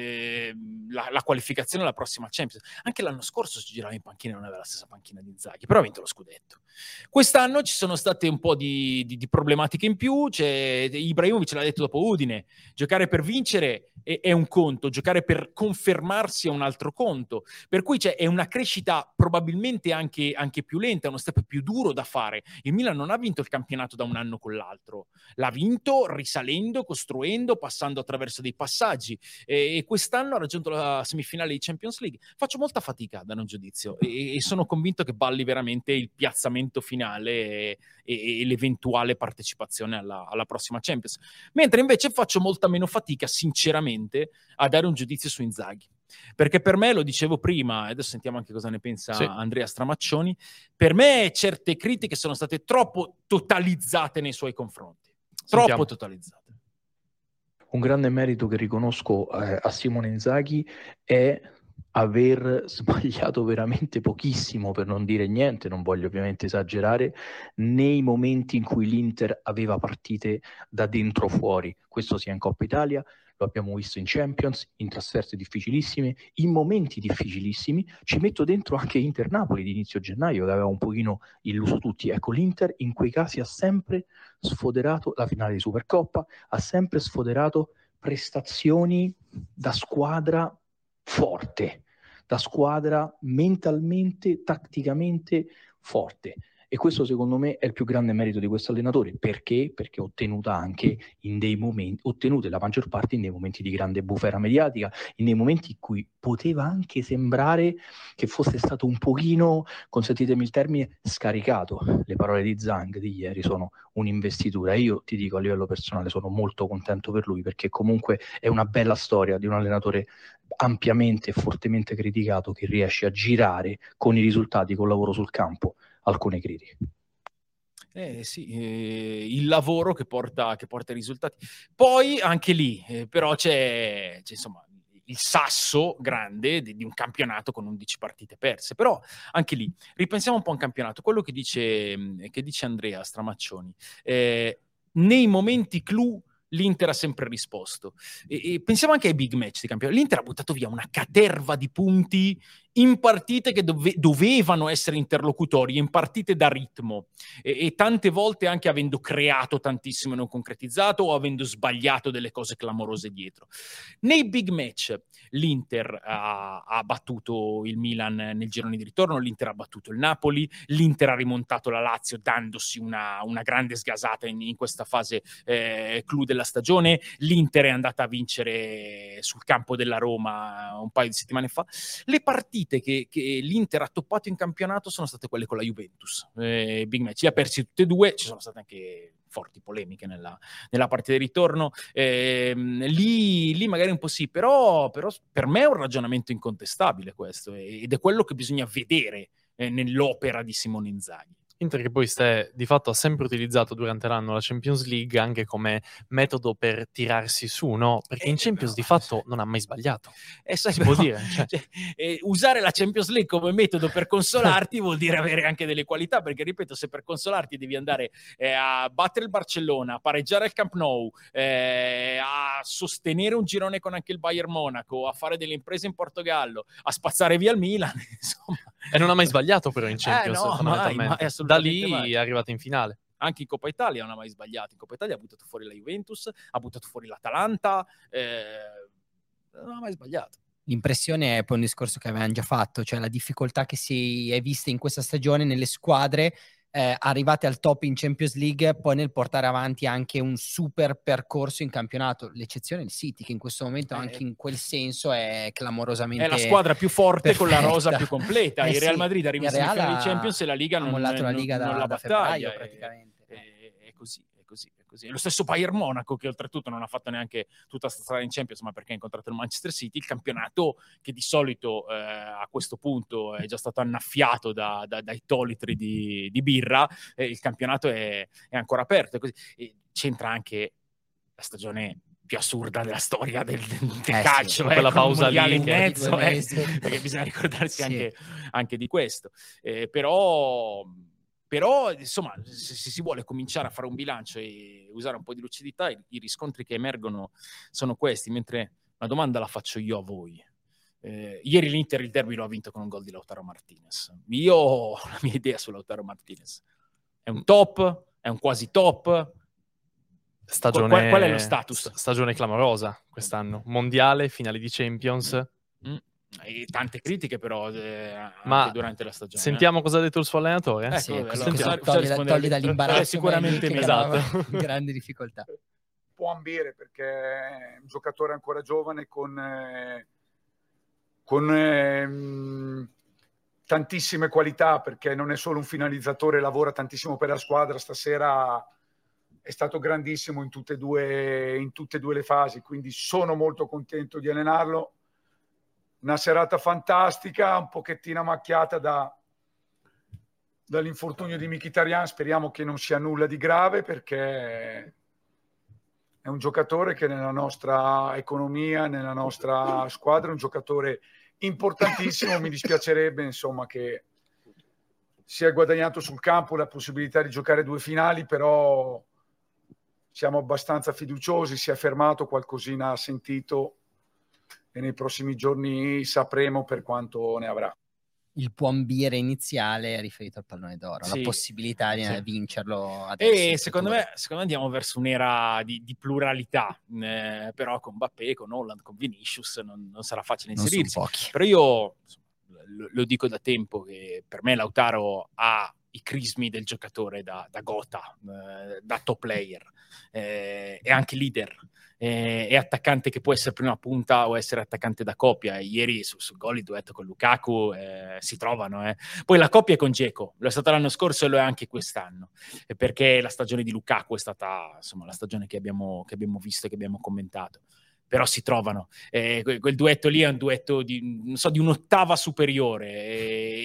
La qualificazione alla prossima Champions. Anche l'anno scorso si girava in panchina e non aveva la stessa panchina di Inzaghi, però ha vinto lo scudetto. Quest'anno ci sono state un po' di problematiche in più. Ibrahimovic l'ha detto dopo Udine: giocare per vincere è un conto, giocare per confermarsi è un altro conto, per cui è una crescita probabilmente anche più lenta, uno step più duro da fare. Il Milan non ha vinto il campionato da un anno con l'altro, l'ha vinto risalendo, costruendo, passando attraverso dei passaggi, e quest'anno ha raggiunto la semifinale di Champions League. Faccio molta fatica a dare un giudizio e sono convinto che balli veramente il piazzamento finale e l'eventuale partecipazione alla prossima Champions, mentre invece faccio molta meno fatica sinceramente a dare un giudizio su Inzaghi, perché per me, lo dicevo prima, e adesso sentiamo anche cosa ne pensa Andrea Stramaccioni, per me certe critiche sono state troppo totalizzate nei suoi confronti. Troppo totalizzate. Un grande merito che riconosco a Simone Inzaghi è aver sbagliato veramente pochissimo, per non dire niente, non voglio ovviamente esagerare, nei momenti in cui l'Inter aveva partite da dentro fuori. Questo sia in Coppa Italia, lo abbiamo visto in Champions, in trasferte difficilissime, in momenti difficilissimi. Ci metto dentro anche Inter-Napoli di inizio gennaio, che aveva un pochino illuso tutti. Ecco, l'Inter in quei casi ha sempre sfoderato la finale di Supercoppa, ha sempre sfoderato prestazioni da squadra forte, da squadra mentalmente, tatticamente forte. E questo secondo me è il più grande merito di questo allenatore. Perché? Perché ottenuta anche in dei momenti, ottenute la maggior parte in dei momenti di grande bufera mediatica, in dei momenti in cui poteva anche sembrare che fosse stato un pochino, consentitemi il termine, scaricato. Le parole di Zhang di ieri sono un'investitura. E io ti dico, a livello personale sono molto contento per lui, perché comunque è una bella storia di un allenatore ampiamente e fortemente criticato che riesce a girare con i risultati, col lavoro sul campo, alcune critiche. Sì, il lavoro che porta i risultati. Poi anche lì, però c'è insomma il sasso grande di un campionato con 11 partite perse. Però anche lì, ripensiamo un po' a un campionato. Quello che dice Andrea Stramaccioni. Nei momenti clou l'Inter ha sempre risposto. E pensiamo anche ai big match di campionato. L'Inter ha buttato via una caterva di punti in partite che dovevano essere interlocutorie, in partite da ritmo, e tante volte anche avendo creato tantissimo e non concretizzato, o avendo sbagliato delle cose clamorose dietro. Nei big match l'Inter ha battuto il Milan nel girone di ritorno, l'Inter ha battuto il Napoli, l'Inter ha rimontato la Lazio dandosi una grande sgasata in questa fase clou della stagione, l'Inter è andata a vincere sul campo della Roma un paio di settimane fa. Le partite che l'Inter ha toppato in campionato sono state quelle con la Juventus, big match, li ha persi tutte e due, ci sono state anche forti polemiche nella partita di ritorno, lì magari un po' sì, però per me è un ragionamento incontestabile questo, ed è quello che bisogna vedere nell'opera di Simone Inzaghi. Inter che poi di fatto ha sempre utilizzato durante l'anno la Champions League anche come metodo per tirarsi su, no? Perché in Champions di fatto non ha mai sbagliato. Si può dire. Usare la Champions League come metodo per consolarti vuol dire avere anche delle qualità, perché ripeto, se per consolarti devi andare a battere il Barcellona, a pareggiare il Camp Nou, a sostenere un girone con anche il Bayern Monaco, a fare delle imprese in Portogallo, a spazzare via il Milan, insomma. E non ha mai sbagliato però in Champions, fondamentalmente. Da lì è arrivato in finale. Anche in Coppa Italia non ha mai sbagliato. In Coppa Italia ha buttato fuori la Juventus, ha buttato fuori l'Atalanta, non ha mai sbagliato. L'impressione è poi un discorso che avevamo già fatto, cioè la difficoltà che si è vista in questa stagione nelle squadre arrivate al top in Champions League, poi nel portare avanti anche un super percorso in campionato. L'eccezione è il City, che in questo momento anche in quel senso è clamorosamente... È la squadra più forte, perfetta, con la rosa più completa. Il Real sì, Madrid arriva in semifinale di Champions e la Liga non la battaglia. Praticamente. È così. Lo stesso Bayern Monaco, che oltretutto non ha fatto neanche tutta questa strada in Champions, ma perché ha incontrato il Manchester City, il campionato che di solito a questo punto è già stato annaffiato dai tolitri di birra, il campionato è ancora aperto. E c'entra anche la stagione più assurda della storia del calcio, sì, quella pausa lì in mezzo, perché bisogna ricordarsi anche di questo. Però, insomma, se si vuole cominciare a fare un bilancio e usare un po' di lucidità, i riscontri che emergono sono questi, mentre una domanda la faccio io a voi. Ieri l'Inter il derby lo ha vinto con un gol di Lautaro Martinez. Io ho la mia idea su Lautaro Martinez. È un top? È un quasi top? Stagione... Qual è lo status? Stagione clamorosa quest'anno. Mondiale, finale di Champions... E tante critiche però anche durante la stagione. Sentiamo cosa ha detto il suo allenatore. Sì, togli dall'imbarazzo, sicuramente esatto. Grandi difficoltà. Può ambire perché è un giocatore ancora giovane con tantissime qualità, perché non è solo un finalizzatore, lavora tantissimo per la squadra. Stasera è stato grandissimo in tutte e due le fasi, quindi sono molto contento di allenarlo. Una serata fantastica, un pochettino macchiata dall'infortunio di Mkhitaryan. Speriamo che non sia nulla di grave, perché è un giocatore che nella nostra economia, nella nostra squadra, è un giocatore importantissimo. Mi dispiacerebbe, insomma, che sia guadagnato sul campo la possibilità di giocare 2 finali, però siamo abbastanza fiduciosi. Si è fermato, qualcosina ha sentito, e nei prossimi giorni sapremo per quanto ne avrà. Il puambire iniziale è riferito al pallone d'oro, sì, la possibilità di sì. vincerlo adesso. E secondo me andiamo verso un'era di pluralità, però con Mbappé, con Holland, con Vinicius non sarà facile inserirsi. Però io lo dico da tempo che per me Lautaro ha i crismi del giocatore da gota, da top player, è anche leader. È attaccante che può essere prima punta o essere attaccante da coppia. Ieri sul gol il duetto con Lukaku si trovano. Poi la coppia è con Dzeko, lo è stata l'anno scorso e lo è anche quest'anno, perché la stagione di Lukaku è stata, insomma, la stagione che abbiamo visto e che abbiamo commentato. Però si trovano. Quel duetto lì è un duetto di un'ottava superiore,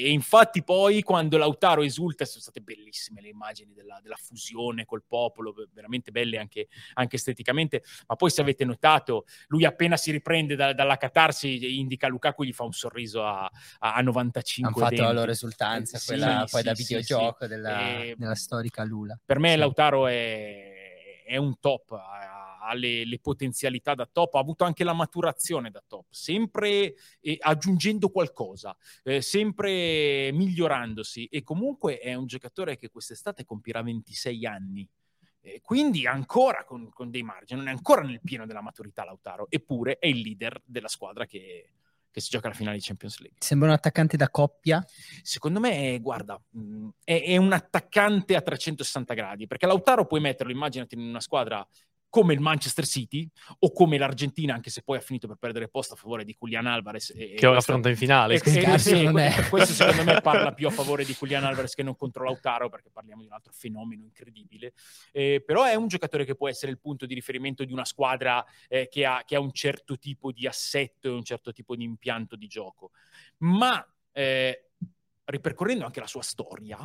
E infatti poi quando Lautaro esulta, sono state bellissime le immagini della fusione col popolo, veramente belle anche esteticamente, ma poi se avete notato, lui appena si riprende dalla catarsi indica a Lukaku, gli fa un sorriso a 95 hanno fatto denti. la loro esultanza, quella poi da videogioco della storica Lula. Per me Lautaro è un top, ha le potenzialità da top, ha avuto anche la maturazione da top, sempre aggiungendo qualcosa, sempre migliorandosi, e comunque è un giocatore che quest'estate compirà 26 anni. Quindi ancora con dei margini, non è ancora nel pieno della maturità Lautaro, eppure è il leader della squadra che si gioca la finale di Champions League. Sembra un attaccante da coppia? Secondo me, guarda, è un attaccante a 360 gradi, perché Lautaro puoi metterlo, immaginati, in una squadra come il Manchester City o come l'Argentina, anche se poi ha finito per perdere posto a favore di Julián Álvarez. Che ora affronta in finale. Questo secondo me parla più a favore di Julián Álvarez che non contro Lautaro, perché parliamo di un altro fenomeno incredibile. Però è un giocatore che può essere il punto di riferimento di una squadra che ha un certo tipo di assetto e un certo tipo di impianto di gioco. Ma ripercorrendo anche la sua storia,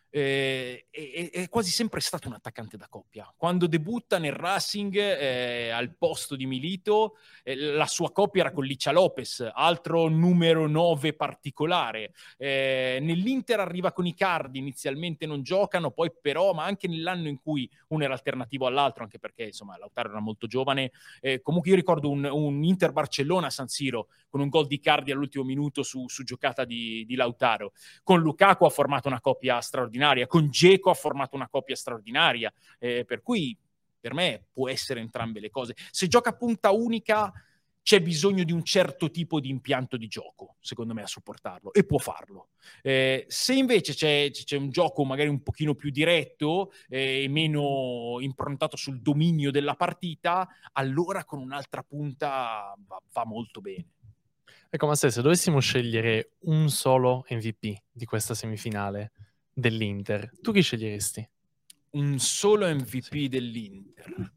è quasi sempre stato un attaccante da coppia. Quando debutta nel Racing al posto di Milito, la sua coppia era con Licia Lopez, altro numero 9 particolare. Nell'Inter arriva con Icardi, inizialmente non giocano, poi però, ma anche nell'anno in cui uno era alternativo all'altro, anche perché insomma Lautaro era molto giovane. Comunque io ricordo un Inter Barcellona a San Siro con un gol di Icardi all'ultimo minuto su giocata di Lautaro. Con Lukaku ha formato una coppia straordinaria, con Dzeko ha formato una coppia straordinaria, per cui per me può essere entrambe le cose. Se gioca a punta unica c'è bisogno di un certo tipo di impianto di gioco, secondo me, a supportarlo, e può farlo. Se invece c'è un gioco magari un pochino più diretto e meno improntato sul dominio della partita, allora con un'altra punta va molto bene. Ecco, ma se dovessimo scegliere un solo MVP di questa semifinale dell'Inter, tu chi sceglieresti? Un solo MVP dell'Inter?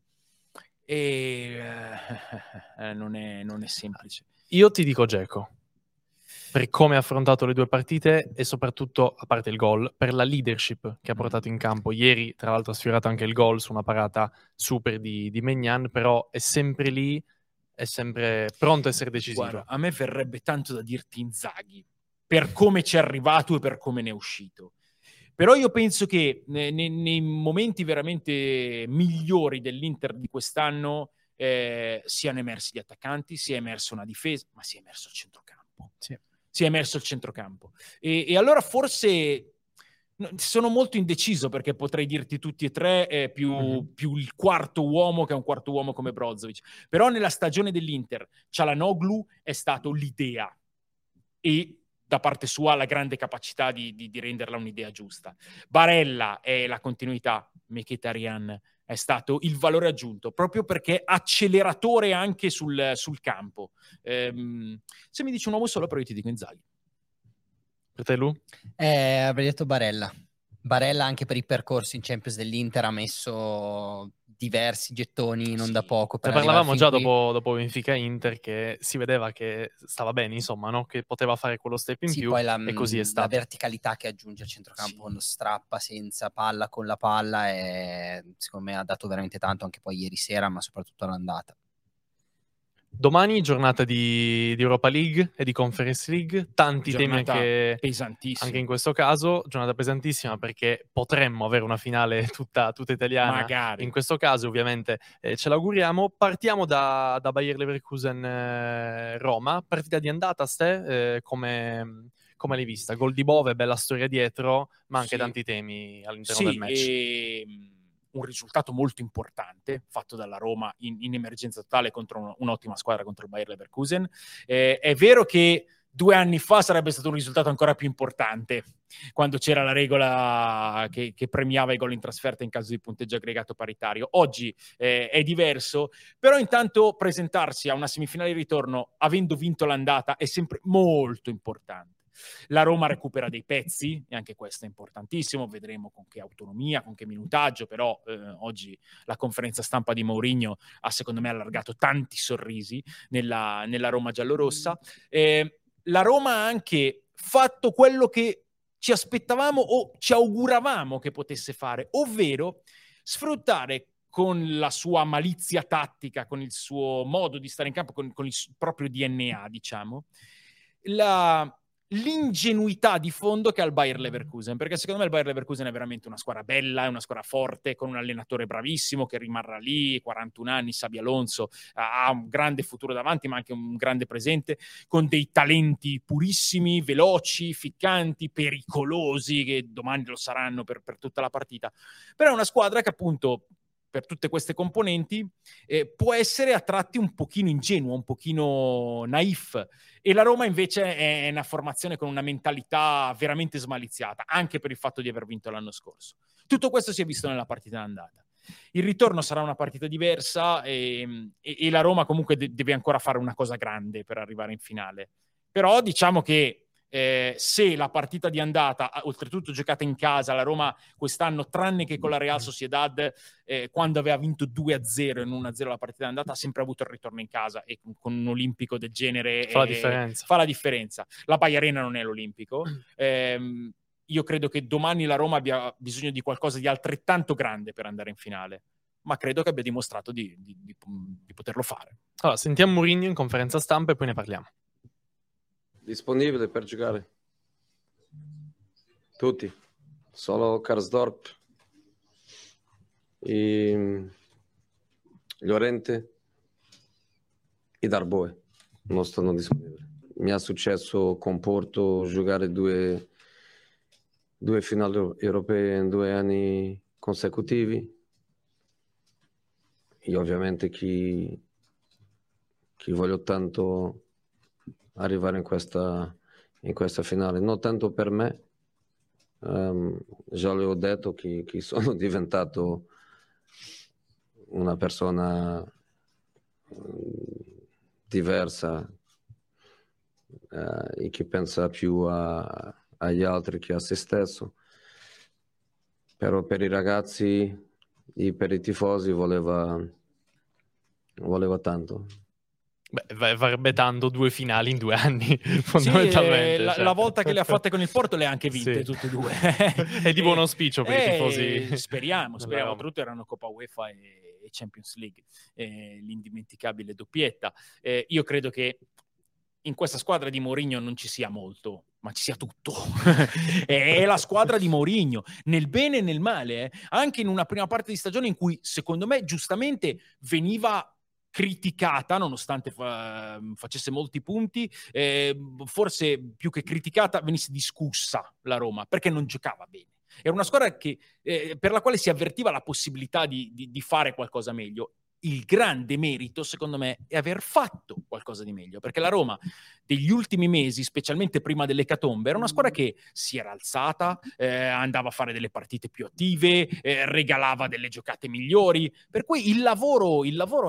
Non è semplice. Io ti dico Dzeko, per come ha affrontato le due partite e soprattutto, a parte il gol, per la leadership che ha portato in campo. Ieri, tra l'altro, ha sfiorato anche il gol su una parata super di Maignan, però è sempre lì, è sempre pronto a essere decisivo. Guarda, a me verrebbe tanto da dirti Inzaghi, per come ci è arrivato e per come ne è uscito. Però io penso che nei momenti veramente migliori dell'Inter di quest'anno siano emersi gli attaccanti, sia emersa una difesa, ma sia emerso il centrocampo. Sì. Sia emerso il centrocampo. E allora forse sono molto indeciso, perché potrei dirti tutti e tre più il quarto uomo, che è un quarto uomo come Brozovic. Però nella stagione dell'Inter Çalhanoğlu è stato l'idea, e da parte sua la grande capacità di renderla un'idea giusta. Barella è la continuità, Mkhitaryan è stato il valore aggiunto, proprio perché acceleratore anche sul campo. Se mi dici un uomo solo, però io ti dico Inzaghi. Per te, Lu? Avrei detto Barella. Barella, anche per i percorsi in Champions dell'Inter, ha messo diversi gettoni, non da poco. Ne parlavamo già dopo Benfica Inter, che si vedeva che stava bene, insomma, no? Che poteva fare quello step in più, poi e così è stato. La verticalità che aggiunge al centrocampo quando strappa senza palla, con la palla, secondo me ha dato veramente tanto, anche poi ieri sera, ma soprattutto all'andata. Domani giornata di Europa League e di Conference League, tanti giornata temi pesantissima. anche in questo caso, giornata pesantissima, perché potremmo avere una finale tutta italiana. Magari. In questo caso ovviamente ce l'auguriamo. Partiamo da Bayer Leverkusen Roma, partita di andata, come l'hai vista? Gol di Bove, bella storia dietro, ma anche tanti temi all'interno del match. Un risultato molto importante fatto dalla Roma in emergenza totale contro un'ottima squadra, contro il Bayer Leverkusen. È vero che 2 anni fa sarebbe stato un risultato ancora più importante, quando c'era la regola che premiava i gol in trasferta in caso di punteggio aggregato paritario. Oggi è diverso, però intanto presentarsi a una semifinale di ritorno avendo vinto l'andata è sempre molto importante. La Roma recupera dei pezzi, e anche questo è importantissimo, vedremo con che autonomia, con che minutaggio, però oggi la conferenza stampa di Mourinho ha secondo me allargato tanti sorrisi nella Roma giallorossa. La Roma ha anche fatto quello che ci aspettavamo o ci auguravamo che potesse fare, ovvero sfruttare con la sua malizia tattica, con il suo modo di stare in campo, con il proprio DNA, diciamo, l'ingenuità di fondo che ha il Bayer Leverkusen, perché secondo me il Bayer Leverkusen è veramente una squadra bella, è una squadra forte, con un allenatore bravissimo che rimarrà lì, 41 anni, Xabi Alonso, ha un grande futuro davanti ma anche un grande presente, con dei talenti purissimi, veloci, ficcanti, pericolosi, che domani lo saranno per tutta la partita. Però è una squadra che appunto per tutte queste componenti può essere a tratti un pochino ingenuo, un pochino naif, e la Roma invece è una formazione con una mentalità veramente smaliziata, anche per il fatto di aver vinto l'anno scorso. Tutto questo si è visto nella partita d'andata. Il ritorno sarà una partita diversa e la Roma comunque deve ancora fare una cosa grande per arrivare in finale. Però diciamo che se la partita di andata, oltretutto giocata in casa, la Roma quest'anno, tranne che con la Real Sociedad, quando aveva vinto 2-0 e non 1-0 la partita di andata, ha sempre avuto il ritorno in casa, e con un olimpico del genere fa la differenza. La Bayarena non è l'Olimpico. Io credo che domani la Roma abbia bisogno di qualcosa di altrettanto grande per andare in finale, ma credo che abbia dimostrato di poterlo fare. Allora, sentiamo Mourinho in conferenza stampa e poi ne parliamo. Disponibile per giocare tutti, solo Karsdorp e Llorente e Darboe non stanno disponibili. Mi è successo con Porto giocare due finali europee in 2 anni consecutivi, e ovviamente chi voglio tanto arrivare in questa finale, non tanto per me, già le ho detto che sono diventato una persona diversa e che pensa più agli altri che a se stesso, però per i ragazzi e per i tifosi voleva tanto. Beh, varrebbe tanto 2 finali in 2 anni, fondamentalmente. Sì, certo. la volta che le ha fatte con il Porto le ha anche vinte, sì, tutte e due. È tipo un auspicio per i tifosi. Speriamo. Oltretutto erano Coppa UEFA e Champions League, l'indimenticabile doppietta. Io credo che in questa squadra di Mourinho non ci sia molto, ma ci sia tutto. È la squadra di Mourinho, nel bene e nel male, anche in una prima parte di stagione in cui, secondo me, giustamente veniva criticata, nonostante facesse molti punti, forse più che criticata venisse discussa la Roma, perché non giocava bene. Era una squadra per la quale si avvertiva la possibilità di fare qualcosa meglio. Il grande merito, secondo me, è aver fatto qualcosa di meglio, perché la Roma degli ultimi mesi, specialmente prima dell'ecatombe, era una squadra che si era alzata, andava a fare delle partite più attive, regalava delle giocate migliori, per cui il lavoro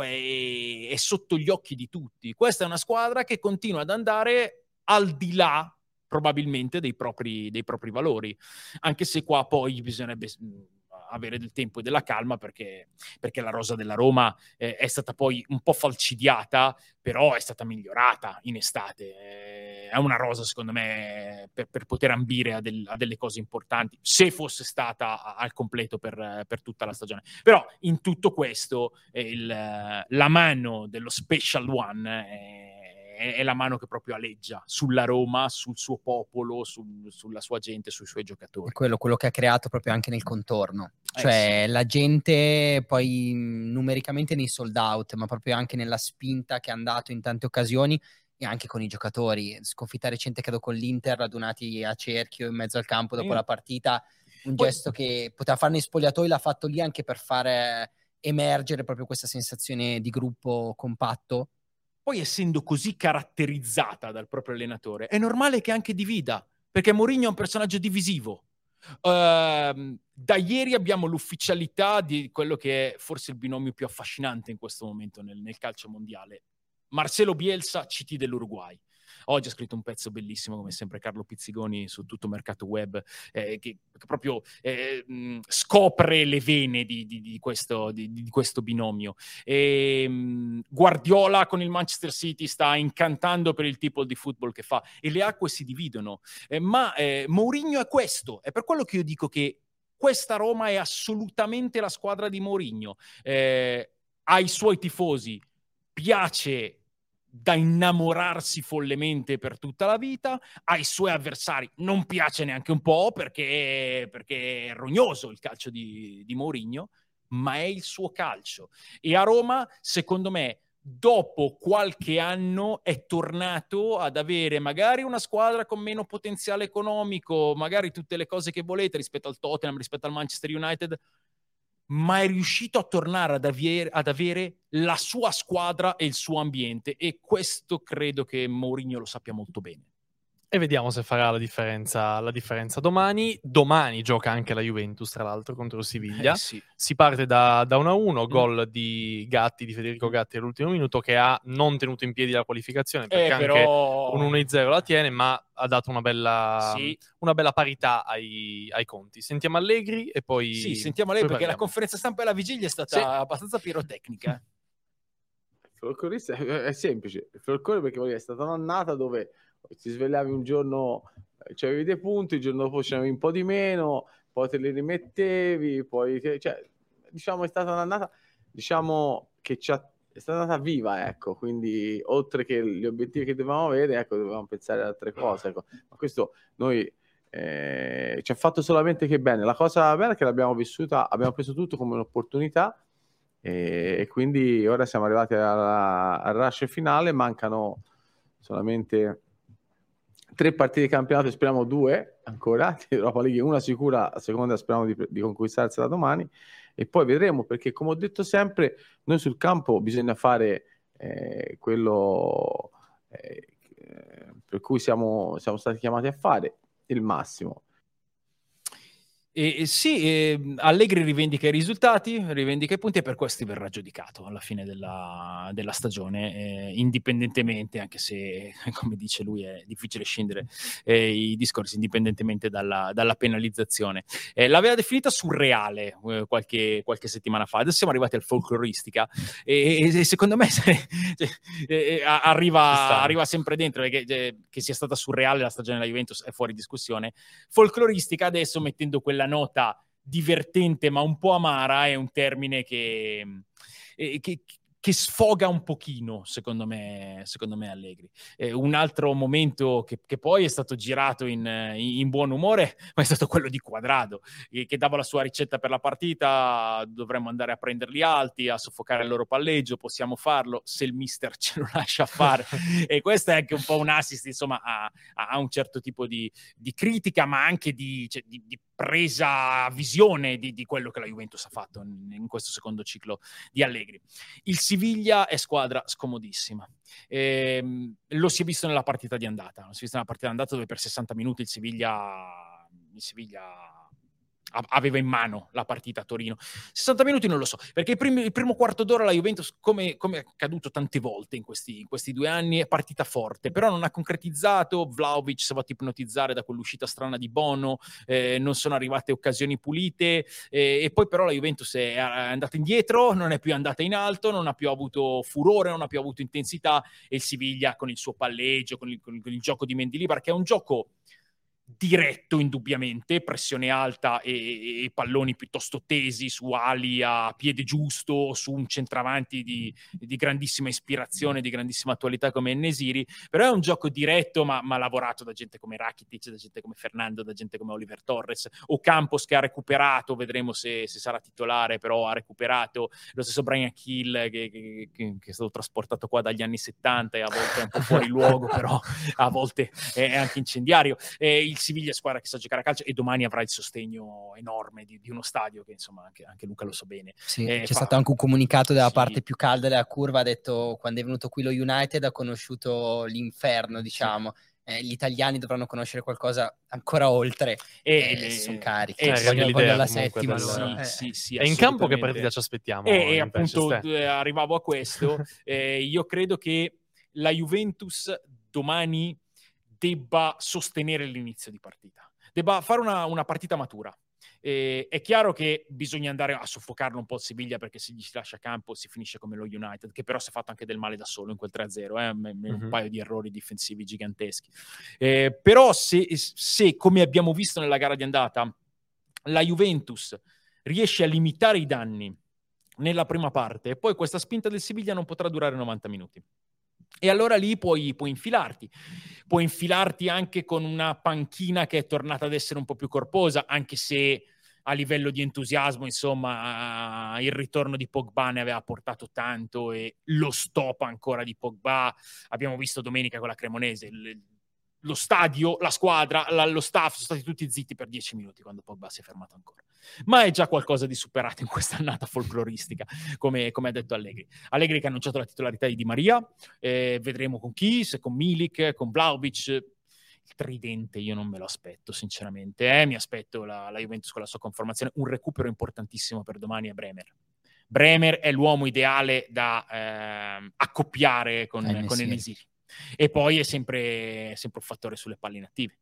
è sotto gli occhi di tutti. Questa è una squadra che continua ad andare al di là, probabilmente, dei propri valori, anche se qua poi bisognerebbe avere del tempo e della calma, perché la rosa della Roma è stata poi un po' falcidiata, però è stata migliorata in estate. È una rosa, secondo me, per poter ambire a delle cose importanti, se fosse stata al completo per tutta la stagione. Però in tutto questo la mano dello Special One è la mano che proprio aleggia sulla Roma, sul suo popolo, sulla sua gente, sui suoi giocatori. È quello che ha creato proprio anche nel contorno. Cioè sì, la gente poi numericamente nei sold out, ma proprio anche nella spinta che ha dato in tante occasioni, e anche con i giocatori. Sconfitta recente, credo, con l'Inter, radunati a cerchio in mezzo al campo dopo la partita, un gesto che poteva fare nei spogliatoi, l'ha fatto lì anche per fare emergere proprio questa sensazione di gruppo compatto. Poi, essendo così caratterizzata dal proprio allenatore, è normale che anche divida, perché Mourinho è un personaggio divisivo. Da ieri abbiamo l'ufficialità di quello che è forse il binomio più affascinante in questo momento nel calcio mondiale: Marcelo Bielsa, CT dell'Uruguay. Oggi ha scritto un pezzo bellissimo, come sempre Carlo Pizzigoni, su Tutto Mercato Web, che proprio scopre le vene di questo binomio. Guardiola con il Manchester City sta incantando per il tipo di football che fa, e le acque si dividono, ma Mourinho è questo, è per quello che io dico che questa Roma è assolutamente la squadra di Mourinho. Ai suoi tifosi piace da innamorarsi follemente per tutta la vita, ai suoi avversari non piace neanche un po' perché è rognoso il calcio di Mourinho, ma è il suo calcio. E a Roma, secondo me, dopo qualche anno è tornato ad avere magari una squadra con meno potenziale economico, magari tutte le cose che volete rispetto al Tottenham, rispetto al Manchester United, ma è riuscito a tornare ad avere la sua squadra e il suo ambiente, e questo credo che Mourinho lo sappia molto bene. E vediamo se farà la differenza domani. Domani gioca anche la Juventus, tra l'altro, contro il Siviglia. Sì. Si parte da 1-1, gol di Federico Gatti all'ultimo minuto, che ha non tenuto in piedi la qualificazione, perché anche un 1-0 la tiene, ma ha dato una bella parità ai conti. Sentiamo Allegri e poi... Sì, sentiamo lei, perché la conferenza stampa e la vigilia è stata abbastanza pirotecnica. Il folclorista è semplice. Il folklore perché è stata un'annata dove ti svegliavi un giorno, c'avevi dei punti, il giorno dopo ce n'avevi un po' di meno, poi te li rimettevi, poi diciamo è stata un'annata, diciamo che è stata andata viva, ecco, quindi oltre che gli obiettivi che dovevamo avere, ecco, dovevamo pensare ad altre cose, ecco. Ma questo noi ci ha fatto solamente che bene. La cosa bella è che l'abbiamo vissuta, abbiamo preso tutto come un'opportunità, e quindi ora siamo arrivati al rush finale, mancano solamente 3 partite di campionato, speriamo 2 ancora di Europa League, una sicura, la seconda speriamo di conquistarsela domani, e poi vedremo, perché come ho detto sempre, noi sul campo bisogna fare quello per cui siamo stati chiamati a fare, il massimo. Allegri rivendica i risultati, rivendica i punti, e per questo verrà giudicato alla fine della stagione, indipendentemente, anche se, come dice lui, è difficile scindere i discorsi, indipendentemente dalla penalizzazione. L'aveva definita surreale qualche settimana fa, adesso siamo arrivati al folcloristica, e secondo me arriva sempre dentro, perché che sia stata surreale la stagione della Juventus è fuori discussione. Folcloristica adesso, mettendo quella nota divertente ma un po' amara, è un termine che sfoga un pochino, secondo me Allegri. Un altro momento che poi è stato girato in buon umore, ma è stato quello di Quadrado, che dava la sua ricetta per la partita: dovremmo andare a prenderli alti, a soffocare il loro palleggio, possiamo farlo se il mister ce lo lascia fare. E questo è anche un po' un assist, insomma, a un certo tipo di critica, ma anche di presa visione di quello che la Juventus ha fatto in questo secondo ciclo di Allegri. Il Siviglia è squadra scomodissima. Lo si è visto nella partita di andata. Dove per 60 minuti il Siviglia aveva in mano la partita a Torino. 60 minuti non lo so, perché il primo quarto d'ora la Juventus, come è accaduto tante volte in questi 2 anni, è partita forte, però non ha concretizzato. Vlahovic si va a ipnotizzare da quell'uscita strana di Bono, non sono arrivate occasioni pulite, e poi però la Juventus è andata indietro, non è più andata in alto, non ha più avuto furore, non ha più avuto intensità, e il Siviglia con il suo palleggio, con il gioco di Mendilibar, che è un gioco diretto indubbiamente, pressione alta e palloni piuttosto tesi su ali a piede giusto, su un centravanti di grandissima ispirazione, di grandissima attualità come En-Nesyri. Però è un gioco diretto ma lavorato da gente come Rakitic, da gente come Fernando, da gente come Oliver Torres, Ocampos che ha recuperato, vedremo se sarà titolare, però ha recuperato, lo stesso Bryan Hill che è stato trasportato qua dagli anni 70 e a volte è un po' fuori luogo, però a volte è anche incendiario. Il Siviglia è squadra che sa giocare a calcio, e domani avrà il sostegno enorme di uno stadio che, insomma, anche Luca lo sa bene. Sì, c'è stato anche un comunicato della parte più calda della curva, ha detto: quando è venuto qui lo United ha conosciuuto l'inferno, diciamo. Gli italiani dovranno conoscere qualcosa ancora oltre, sono carichi, voglio la settima. Sì, e in campo che partita ci aspettiamo? E appunto arrivavo a questo. Io credo che la Juventus domani debba sostenere l'inizio di partita, debba fare una partita matura. È chiaro che bisogna andare a soffocarlo un po' il Siviglia, perché se gli si lascia campo si finisce come lo United, che però si è fatto anche del male da solo in quel 3-0, un paio di errori difensivi giganteschi. Però se, come abbiamo visto nella gara di andata, la Juventus riesce a limitare i danni nella prima parte, e poi questa spinta del Siviglia non potrà durare 90 minuti. E allora lì puoi infilarti anche con una panchina che è tornata ad essere un po' più corposa, anche se a livello di entusiasmo, insomma, il ritorno di Pogba ne aveva portato tanto, e lo stop ancora di Pogba abbiamo visto domenica con la Cremonese. Lo stadio, la squadra, lo staff sono stati tutti zitti per 10 minuti quando Pogba si è fermato ancora. Ma è già qualcosa di superato in questa annata folcloristica, come ha detto Allegri. Allegri che ha annunciato la titolarità di Di Maria, vedremo con chi, se con Milik, con Vlahovic. Il tridente io non me lo aspetto, sinceramente. Mi aspetto la Juventus con la sua conformazione. Un recupero importantissimo per domani è Bremer. Bremer è l'uomo ideale da accoppiare con Enesiri. E poi è sempre un fattore sulle palle inattive.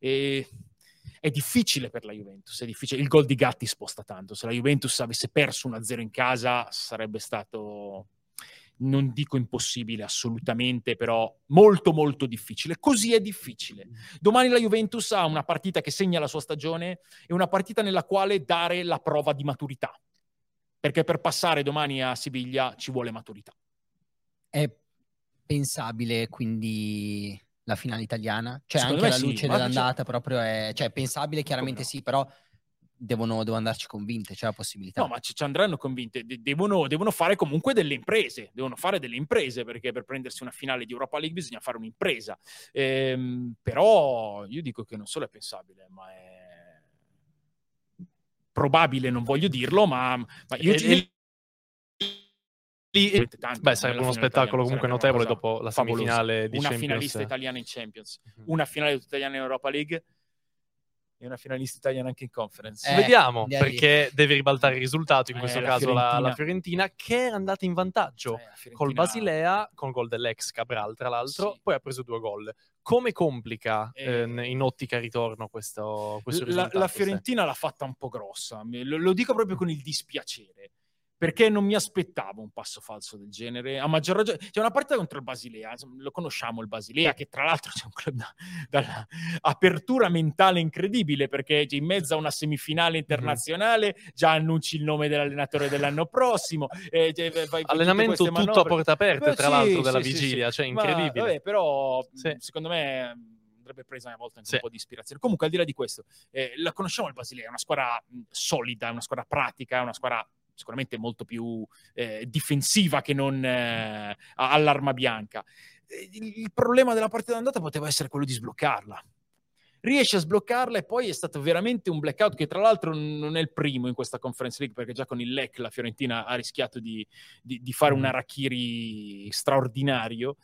È difficile per la Juventus, è difficile. Il gol di Gatti sposta tanto. Se la Juventus avesse perso 1-0 in casa sarebbe stato, non dico impossibile assolutamente, però molto molto difficile. Così è difficile. Domani la Juventus ha una partita che segna la sua stagione e una partita nella quale dare la prova di maturità, perché per passare domani a Siviglia ci vuole maturità. È pensabile quindi la finale italiana? Cioè Secondo anche me alla luce sì. dell'andata proprio è... Cioè pensabile chiaramente sì, però devono andarci convinte, c'è la possibilità. No, ma ci andranno convinte. Devono fare comunque delle imprese. Devono fare delle imprese, perché per prendersi una finale di Europa League bisogna fare un'impresa. Però io dico che non solo è pensabile, ma è probabile, non voglio dirlo, ma io... sarebbe uno spettacolo comunque notevole dopo la semifinale di una Champions. Finalista italiana in Champions, una finale italiana in Europa League e una finalista italiana anche in Conference. Vediamo, perché deve ribaltare il risultato in questo caso la Fiorentina, che era andata in vantaggio col Basilea, con gol dell'ex Cabral tra l'altro, poi ha preso 2 gol. Come complica in ottica ritorno questo risultato? La Fiorentina l'ha fatta un po' grossa, lo dico proprio con il dispiacere, perché non mi aspettavo un passo falso del genere. A maggior ragione, c'è una partita contro il Basilea, lo conosciamo il Basilea, che tra l'altro c'è un club dall'apertura mentale incredibile, perché in mezzo a una semifinale internazionale già annunci il nome dell'allenatore dell'anno prossimo. Allenamento tutto a porte aperte, tra l'altro, della vigilia, cioè incredibile. Vabbè, però secondo me andrebbe presa una volta anche un po' di ispirazione. Comunque, al di là di questo, la conosciamo il Basilea, è una squadra solida, una squadra pratica, una squadra sicuramente molto più difensiva che non all'arma bianca. Il problema della partita d'andata poteva essere quello di sbloccarla. Riesce a sbloccarla, e poi è stato veramente un blackout che tra l'altro non è il primo in questa Conference League, perché già con il Lech la Fiorentina ha rischiato di fare un harakiri straordinario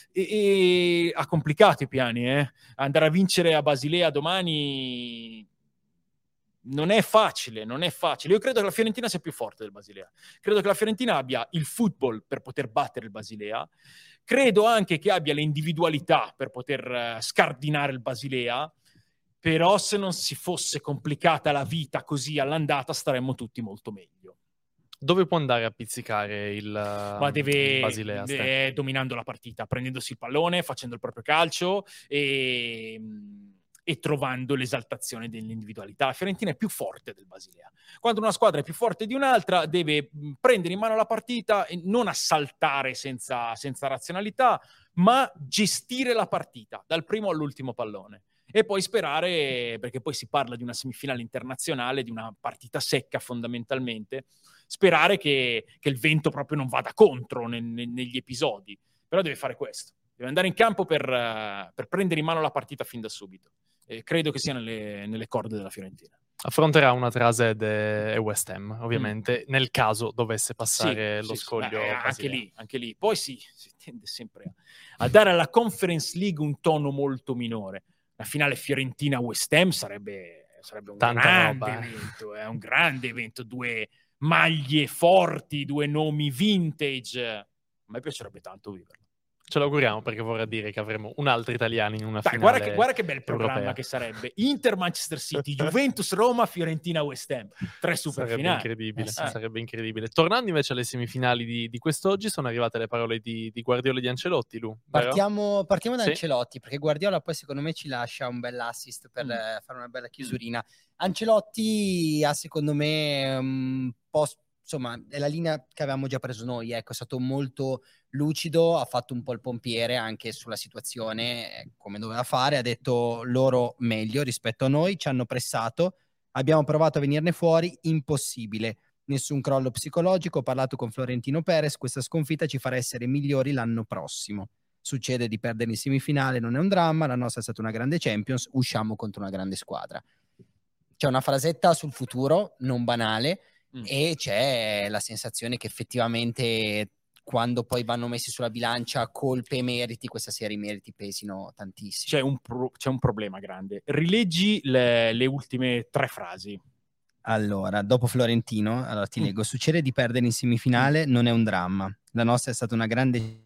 e ha complicato i piani. Andare a vincere a Basilea domani non è facile. Io credo che la Fiorentina sia più forte del Basilea. Credo che la Fiorentina abbia il football per poter battere il Basilea. Credo anche che abbia le individualità per poter scardinare il Basilea. Però se non si fosse complicata la vita così all'andata staremmo tutti molto meglio. Dove può andare a pizzicare il Basilea? Dominando la partita, prendendosi il pallone, facendo il proprio calcio e trovando l'esaltazione dell'individualità. La Fiorentina è più forte del Basilea. Quando una squadra è più forte di un'altra, deve prendere in mano la partita e non assaltare senza razionalità, ma gestire la partita dal primo all'ultimo pallone. E poi sperare, perché poi si parla di una semifinale internazionale, di una partita secca fondamentalmente, sperare che il vento proprio non vada contro negli episodi. Però deve fare questo. Deve andare in campo per prendere in mano la partita fin da subito. Credo che sia nelle corde della Fiorentina. Affronterà una tra AZ e West Ham, ovviamente, nel caso dovesse passare lo scoglio. Anche lì. Poi si tende sempre a dare alla Conference League un tono molto minore. La finale Fiorentina-West Ham sarebbe un grande evento. È un grande evento. 2 maglie forti, 2 nomi vintage. A me piacerebbe tanto viverlo. Ce l'auguriamo, perché vorrà dire che avremo un altro italiano in una Dai, finale guarda che bel programma europea. che sarebbe. Inter, Manchester City, Juventus, Roma, Fiorentina, West Ham. 3 super Sarebbe finali. incredibile, sì. sarebbe incredibile. Tornando invece alle semifinali di quest'oggi, sono arrivate le parole di Guardiola e di Ancelotti, Lu, vero? Partiamo da Sì. Ancelotti, perché Guardiola poi secondo me ci lascia un bel assist per fare una bella chiusurina. Ancelotti ha secondo me un po', insomma, è la linea che avevamo già preso noi, ecco, è stato molto lucido, ha fatto un po' il pompiere anche sulla situazione, come doveva fare, ha detto loro meglio rispetto a noi, ci hanno pressato, abbiamo provato a venirne fuori, impossibile. Nessun crollo psicologico, ho parlato con Florentino Perez, questa sconfitta ci farà essere migliori l'anno prossimo. Succede di perdere in semifinale, non è un dramma, la nostra è stata una grande Champions, usciamo contro una grande squadra. C'è una frasetta sul futuro, non banale, e c'è la sensazione che effettivamente quando poi vanno messi sulla bilancia colpe e meriti, questa serie i meriti pesino tantissimo. C'è un problema grande. Rileggi le ultime 3 frasi. Allora, dopo Florentino, allora ti leggo, succede di perdere in semifinale, non è un dramma. La nostra è stata una grande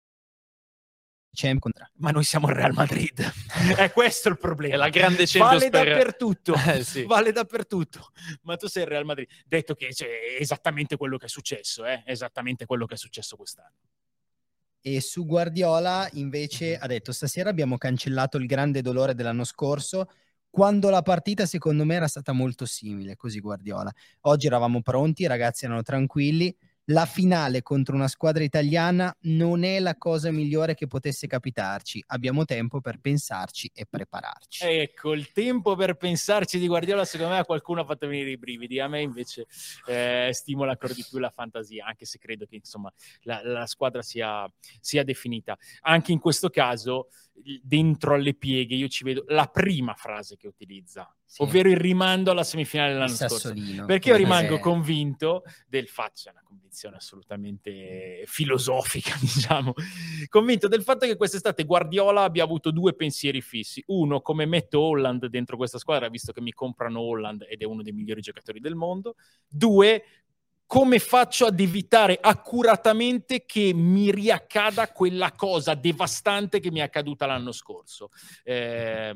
Champions. Ma noi siamo il Real Madrid. È questo il problema. È la grande Champions vale dappertutto. Sì. Vale dappertutto. Ma tu sei il Real Madrid. Detto che è esattamente quello che è successo, esattamente quello che è successo quest'anno. E su Guardiola invece ha detto stasera abbiamo cancellato il grande dolore dell'anno scorso, quando la partita secondo me era stata molto simile, così Guardiola. Oggi eravamo pronti, i ragazzi erano tranquilli, la finale contro una squadra italiana non è la cosa migliore che potesse capitarci, abbiamo tempo per pensarci e prepararci. Ecco, il tempo per pensarci di Guardiola secondo me a qualcuno ha fatto venire i brividi, a me invece stimola ancora di più la fantasia, anche se credo che insomma la squadra sia definita. Anche in questo caso, dentro alle pieghe, io ci vedo la prima frase che utilizza, sì, ovvero il rimando alla semifinale dell'anno scorso, perché io rimango convinto del fatto, c'è una convinzione assolutamente filosofica, diciamo, convinto del fatto che quest'estate Guardiola abbia avuto 2 pensieri fissi. Uno, come metto Haaland dentro questa squadra, visto che mi comprano Haaland ed è uno dei migliori giocatori del mondo. 2, come faccio ad evitare accuratamente che mi riaccada quella cosa devastante che mi è accaduta l'anno scorso. La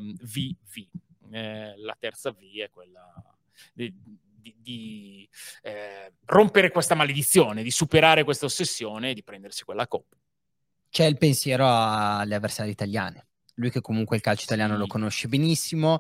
terza V è quella di rompere questa maledizione, di superare questa ossessione e di prendersi quella coppa. C'è il pensiero alle avversarie italiane. Lui che comunque il calcio italiano lo conosce benissimo,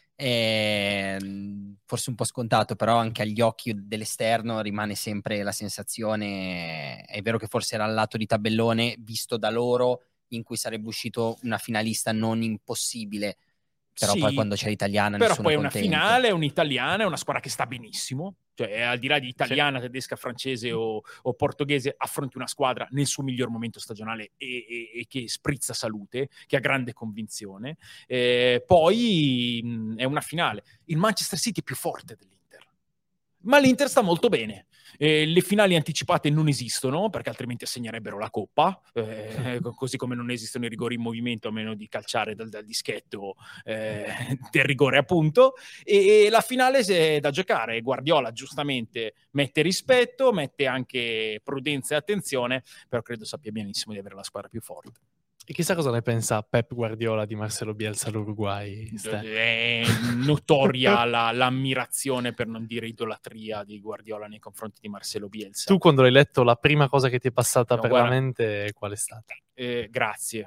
forse un po' scontato, però anche agli occhi dell'esterno rimane sempre la sensazione, è vero che forse era al lato di tabellone visto da loro, in cui sarebbe uscito una finalista non impossibile, però sì, poi quando c'è l'italiana però nessuno poi è è una contento. finale, è un'italiana, è una squadra che sta benissimo, cioè al di là di italiana, tedesca, francese o portoghese, affronti una squadra nel suo miglior momento stagionale e che sprizza salute, che ha grande convinzione. Poi è una finale. Il Manchester City è più forte dell'Inter, ma l'Inter sta molto bene. Le finali anticipate non esistono, perché altrimenti assegnerebbero la coppa, così come non esistono i rigori in movimento, a meno di calciare dal dischetto del rigore, appunto. E la finale è da giocare. Guardiola giustamente mette rispetto, mette anche prudenza e attenzione, però credo sappia benissimo di avere la squadra più forte. E chissà cosa ne pensa Pep Guardiola di Marcelo Bielsa all'Uruguay. È notoria l'ammirazione, per non dire idolatria, di Guardiola nei confronti di Marcelo Bielsa. Tu quando l'hai letto, la prima cosa che ti è passata la mente qual è stata? Grazie.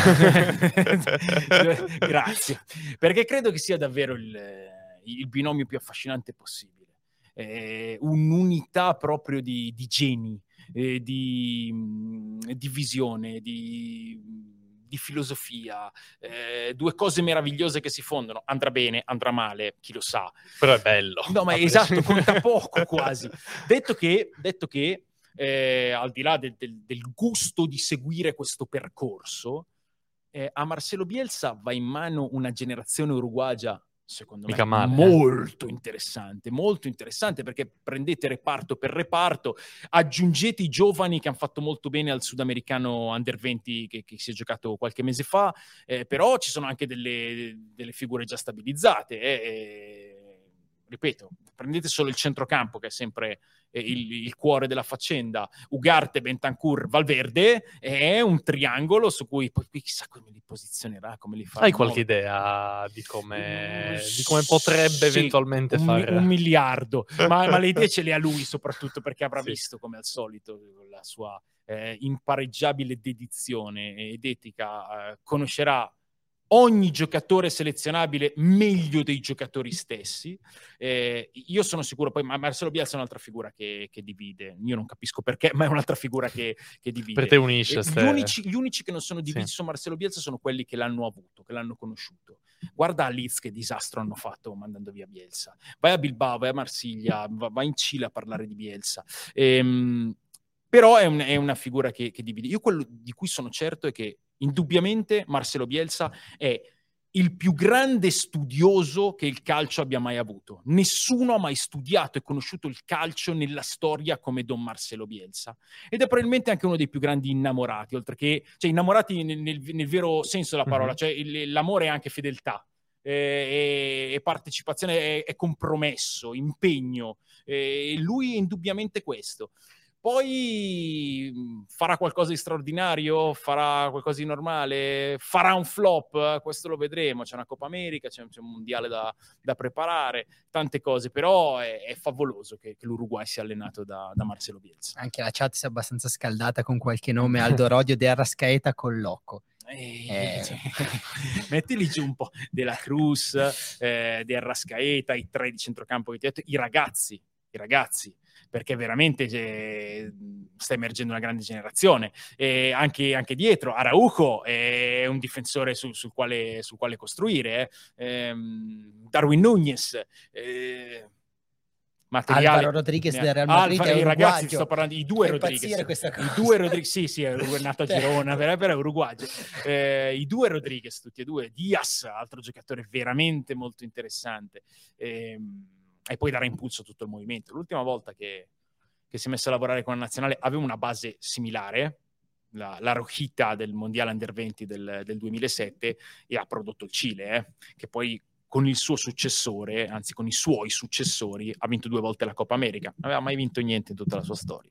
Grazie. Perché credo che sia davvero il binomio più affascinante possibile. Un'unità proprio di geni, di visione, di filosofia, 2 cose meravigliose che si fondono. Andrà bene, andrà male, chi lo sa. Però è bello. No, ma esatto, conta poco quasi. Detto che al di là del gusto di seguire questo percorso, a Marcelo Bielsa va in mano una generazione uruguagia, secondo me, molto interessante, perché prendete reparto per reparto, aggiungete i giovani che hanno fatto molto bene al sudamericano Under 20 che si è giocato qualche mese fa, però ci sono anche delle figure già stabilizzate. ripeto, prendete solo il centrocampo, che è sempre il cuore della faccenda, Ugarte, Bentancur, Valverde, è un triangolo su cui poi chissà come li posizionerà, come li farà. Hai qualche idea di come potrebbe eventualmente fare? Un miliardo, ma le idee ce le ha lui, soprattutto perché avrà visto, come al solito, la sua impareggiabile dedizione ed etica, conoscerà ogni giocatore selezionabile meglio dei giocatori stessi. Io sono sicuro, poi Marcelo Bielsa è un'altra figura che divide, io non capisco perché, ma è un'altra figura che divide. Per te unisce. Gli unici che non sono divisi su Marcelo Bielsa sono quelli che l'hanno avuto, che l'hanno conosciuto. Guarda a Leeds che disastro hanno fatto mandando via Bielsa, vai a Bilbao, vai a Marsiglia, vai in Cile a parlare di Bielsa. Però è una figura che divide. Io quello di cui sono certo è che indubbiamente Marcelo Bielsa è il più grande studioso che il calcio abbia mai avuto. Nessuno ha mai studiato e conosciuto il calcio nella storia come Don Marcelo Bielsa. Ed è probabilmente anche uno dei più grandi innamorati, oltre che, cioè innamorati nel vero senso della parola, cioè l'amore è anche fedeltà. E partecipazione, è compromesso, impegno. Lui è indubbiamente questo. Poi farà qualcosa di straordinario, farà qualcosa di normale, farà un flop, questo lo vedremo. C'è una Coppa America, c'è un mondiale da preparare, tante cose, però è favoloso che l'Uruguay sia allenato da Marcelo Bielsa. Anche la chat si è abbastanza scaldata con qualche nome: Aldo Rodio, De Arrascaeta, Colloco. Metti lì giù un po' della Cruz, De Arrascaeta, i 3 di centrocampo che ti ho detto, i ragazzi, perché veramente sta emergendo una grande generazione. Anche dietro Araujo è un difensore sul quale costruire, Darwin Núñez, Alvaro Rodriguez del Real Madrid, i ragazzi, sto parlando i due Rodriguez, sì, è nato a Girona, però è uruguagio. I due Rodriguez, tutti e due. Diaz, altro giocatore veramente molto interessante, e poi darà impulso a tutto il movimento. L'ultima volta che si è messo a lavorare con la nazionale aveva una base similare, la Rojita del mondiale under 20 del 2007, e ha prodotto il Cile, che poi con il suo successore, anzi con i suoi successori, ha vinto 2 volte la Coppa America. Non aveva mai vinto niente in tutta la sua storia.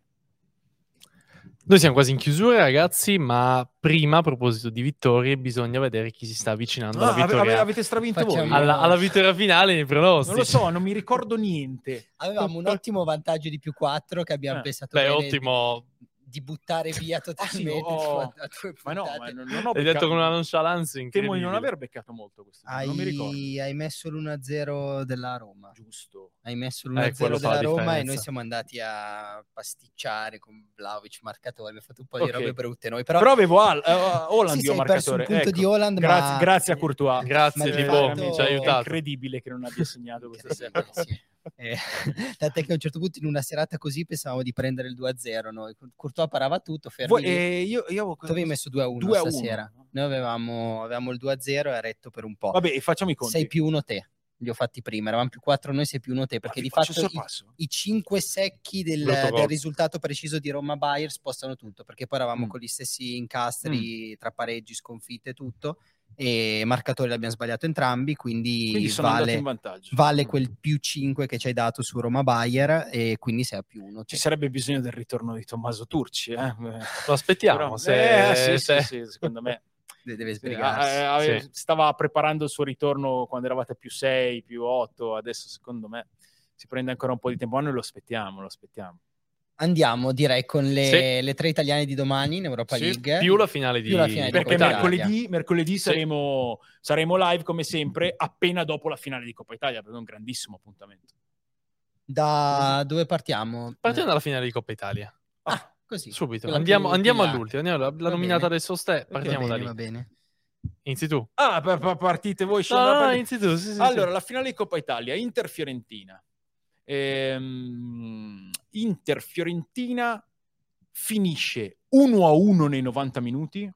Noi siamo quasi in chiusura, ragazzi, ma prima, a proposito di vittorie, bisogna vedere chi si sta avvicinando alla vittoria. Avete stravinto voi? Alla vittoria finale nei pronostici. Non lo so, non mi ricordo niente. Avevamo un ottimo vantaggio di +4 che abbiamo pensato bene ottimo. di buttare via totalmente. Ma no, non ho Hai detto con una nonchalance incredibile. Temo di non aver beccato molto questo. Non mi ricordo. Hai messo l'1-0 della Roma. Giusto. Hai messo l'1-0 della Roma e noi siamo andati a pasticciare con Vlahovic marcatore. Abbiamo fatto un po' di robe brutte noi. Però avevo Haaland io marcatore. Perso un punto di Haaland, grazie a Courtois. Grazie Tipo, ci ha aiutato. È incredibile che non abbia segnato questa sera. Sì. Tant'è che a un certo punto in una serata così pensavamo di prendere il 2-0 noi. Courtois parava tutto, fermi. Tu avevi messo 2-1 stasera. Noi avevamo il 2-0 e ha retto per un po'. Vabbè, facciamo i conti. 6+1 te. Li ho fatti prima, eravamo +4 noi, 6+1 te, perché di fatto i 5 secchi del risultato preciso di Roma-Bayern spostano tutto, perché poi eravamo con gli stessi incastri tra pareggi, sconfitte e tutto, e marcatori l'abbiamo sbagliato entrambi, quindi vale quel +5 che ci hai dato su Roma-Bayern, e quindi sei a +1. Ci sarebbe bisogno del ritorno di Tommaso Turci, Lo aspettiamo. Sì, secondo me deve sbrigarsi. Stava preparando il suo ritorno quando eravate +6, +8, adesso secondo me si prende ancora un po' di tempo, ma noi lo aspettiamo. Andiamo, direi, con le 3 italiane di domani in Europa League. Più la finale di perché mercoledì saremo live come sempre appena dopo la finale di Coppa Italia, per un grandissimo appuntamento. Da dove partiamo? Partiamo dalla finale di Coppa Italia. Così. Subito. Andiamo all'ultimo. La nominata adesso partiamo da lì. Va bene. Inizi tu. Partite voi. No, inizi tu. Allora, la finale di Coppa Italia, Inter-Fiorentina. Inter-Fiorentina finisce 1-1 nei 90 minuti.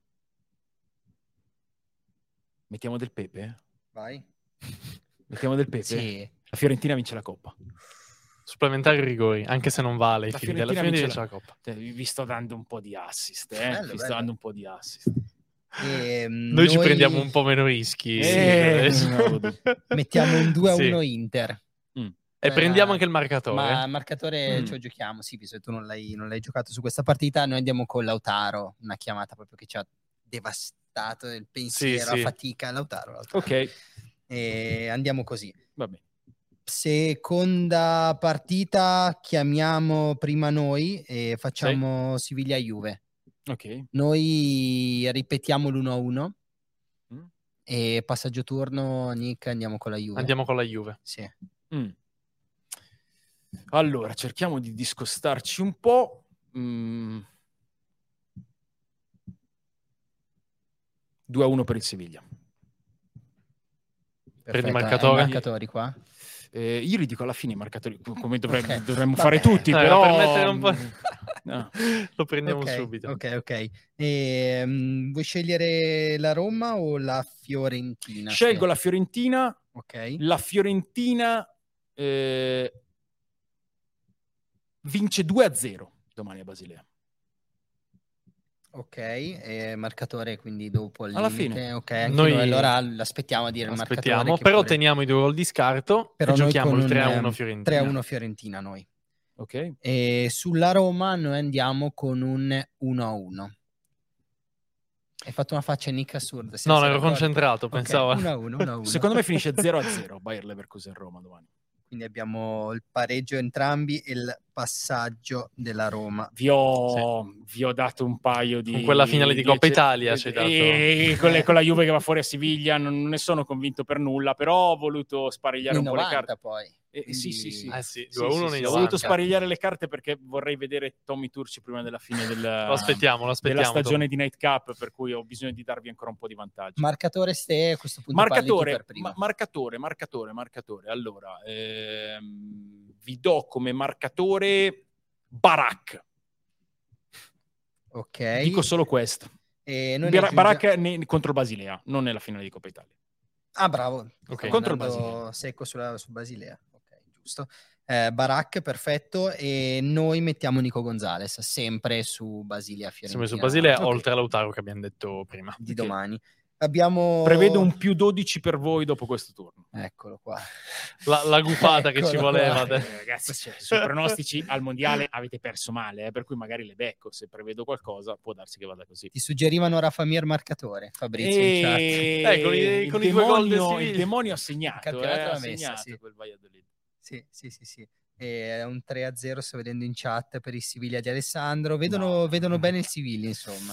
Mettiamo del pepe? Vai. Mettiamo del pepe? Sì. La Fiorentina vince la Coppa. Supplementari rigori, anche se non vale. La Fiorentina vince la Coppa. Vi sto dando un po' di assist. Bello. Dando un po' di assist. Noi ci prendiamo un po' meno rischi. Mettiamo un 2-1 Inter. E prendiamo anche il marcatore. Ma il marcatore ce lo giochiamo, sì, visto che tu non l'hai giocato su questa partita. Noi andiamo con Lautaro, una chiamata proprio che ci ha devastato il pensiero, Sì. la fatica. Lautaro. Ok. E andiamo così. Vabbè. Seconda partita, chiamiamo prima noi e facciamo Siviglia-Juve. Ok. Noi ripetiamo l'1-1 Mm. e passaggio turno, Nick, andiamo con la Juve. Andiamo con la Juve. Sì. Allora, cerchiamo di discostarci un po'. 2-1 per il Siviglia. Prendi Perfetto, marcatore? i marcatori qua. Io li dico alla fine i marcatori, come Ok. dovremmo Vabbè. fare tutti, però... Per mettere un po'... No. Lo prendiamo Ok, subito. ok. Vuoi scegliere la Roma o la Fiorentina? Scelgo la Fiorentina. Ok. La Fiorentina vince 2-0 domani a Basilea. Ok, marcatore quindi dopo il Alla limite. fine. Ok, anche Noi- noi allora l'aspettiamo a dire il marcatore. Aspettiamo, che però pure- teniamo i 2 gol di scarto però e noi giochiamo con il un, 3-1 Fiorentina. 3-1 Fiorentina noi. Ok. E sulla Roma noi andiamo con un 1-1. Hai fatto una faccia Nick assurda. No, senza ero ricordo. concentrato, Ok, pensavo. 1-1. Secondo me finisce 0-0 Bayer Leverkusen Roma domani. Quindi abbiamo il pareggio entrambi e il passaggio della Roma. Vi ho dato un paio di... Con quella finale di Coppa Italia ci hai dato. E con la Juve che va fuori a Siviglia non ne sono convinto per nulla, però ho voluto sparigliare Nei un po' le 90 carte. poi. Sì. Sì, Sì, 2-1 sì, nei sì, ho 90. voluto sparigliare le carte perché vorrei vedere Tommy Turci prima della fine Lo aspettiamo. della stagione di Nightcap, per cui ho bisogno di darvi ancora un po' di vantaggio. Marcatore Ste, a questo punto parli tu per primo. Marcatore. Allora, vi do come marcatore Barak. Ok. Dico solo questo. E noi ne Barak contro Basilea, non nella finale di Coppa Italia. Ah, bravo. Ok. Contro il Andando Basilea. secco su Basilea. Ok, giusto. Barak, perfetto. E noi mettiamo Nico Gonzalez, sempre su Basilea Fiorentina. Sempre su Basilea, Ok, oltre a Lautaro che abbiamo detto prima. di Ok. domani. Abbiamo... Prevedo un più 12 per voi dopo questo turno. Eccolo qua. La gufata che ci Eccolo voleva. qua. Ragazzi, sui pronostici al mondiale avete perso male, per cui magari le becco. Se prevedo qualcosa, può darsi che vada così. Ti suggerivano Rafa Mir marcatore, Fabrizio in chat. Con il i 2 gol del demonio, Siviglia. il demonio ha Il segnato, campionato l'ha ha messa, segnato sì. quel Valladolid. Sì. E un 3-0 sto vedendo in chat per il Siviglia di Alessandro. Vedono bene il Siviglia, insomma.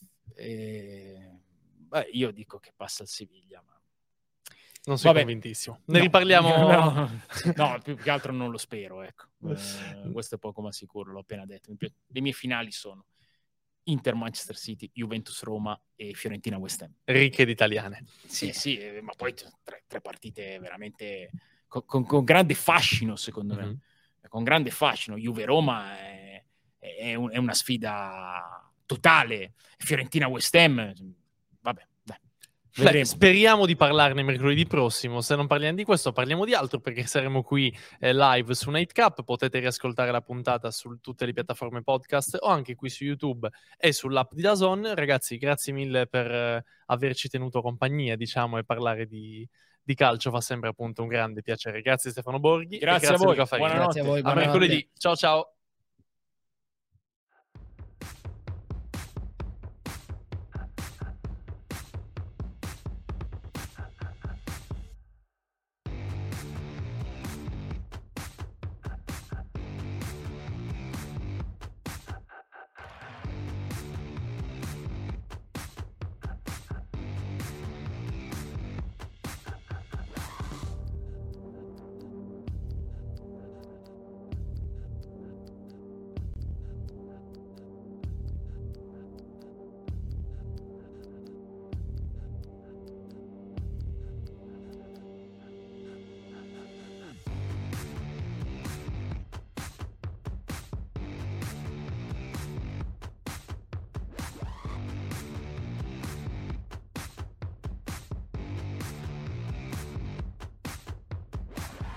Io dico che passa il Siviglia, ma... Non sono Vabbè. convintissimo. Ne riparliamo. No, più che altro non lo spero, ecco. Questo è poco ma sicuro, l'ho appena detto. Le mie finali sono Inter Manchester City, Juventus Roma e Fiorentina West Ham. Ricche ed italiane. Sì, ma poi tre partite veramente con grande fascino, secondo me. Con grande fascino. Juve Roma è una sfida totale. Fiorentina West Ham, vabbè, dai. Beh, speriamo di parlarne mercoledì prossimo. Se non parliamo di questo, parliamo di altro, perché saremo qui live su Nightcap. Potete riascoltare la puntata su tutte le piattaforme podcast o anche qui su YouTube e sull'app di DAZN. Ragazzi, grazie mille per averci tenuto compagnia, diciamo, e parlare di calcio fa sempre appunto un grande piacere. Grazie Stefano Borghi. Grazie e a voi. Luca Farini. Buonanotte. Grazie a voi. A mercoledì. Ciao ciao.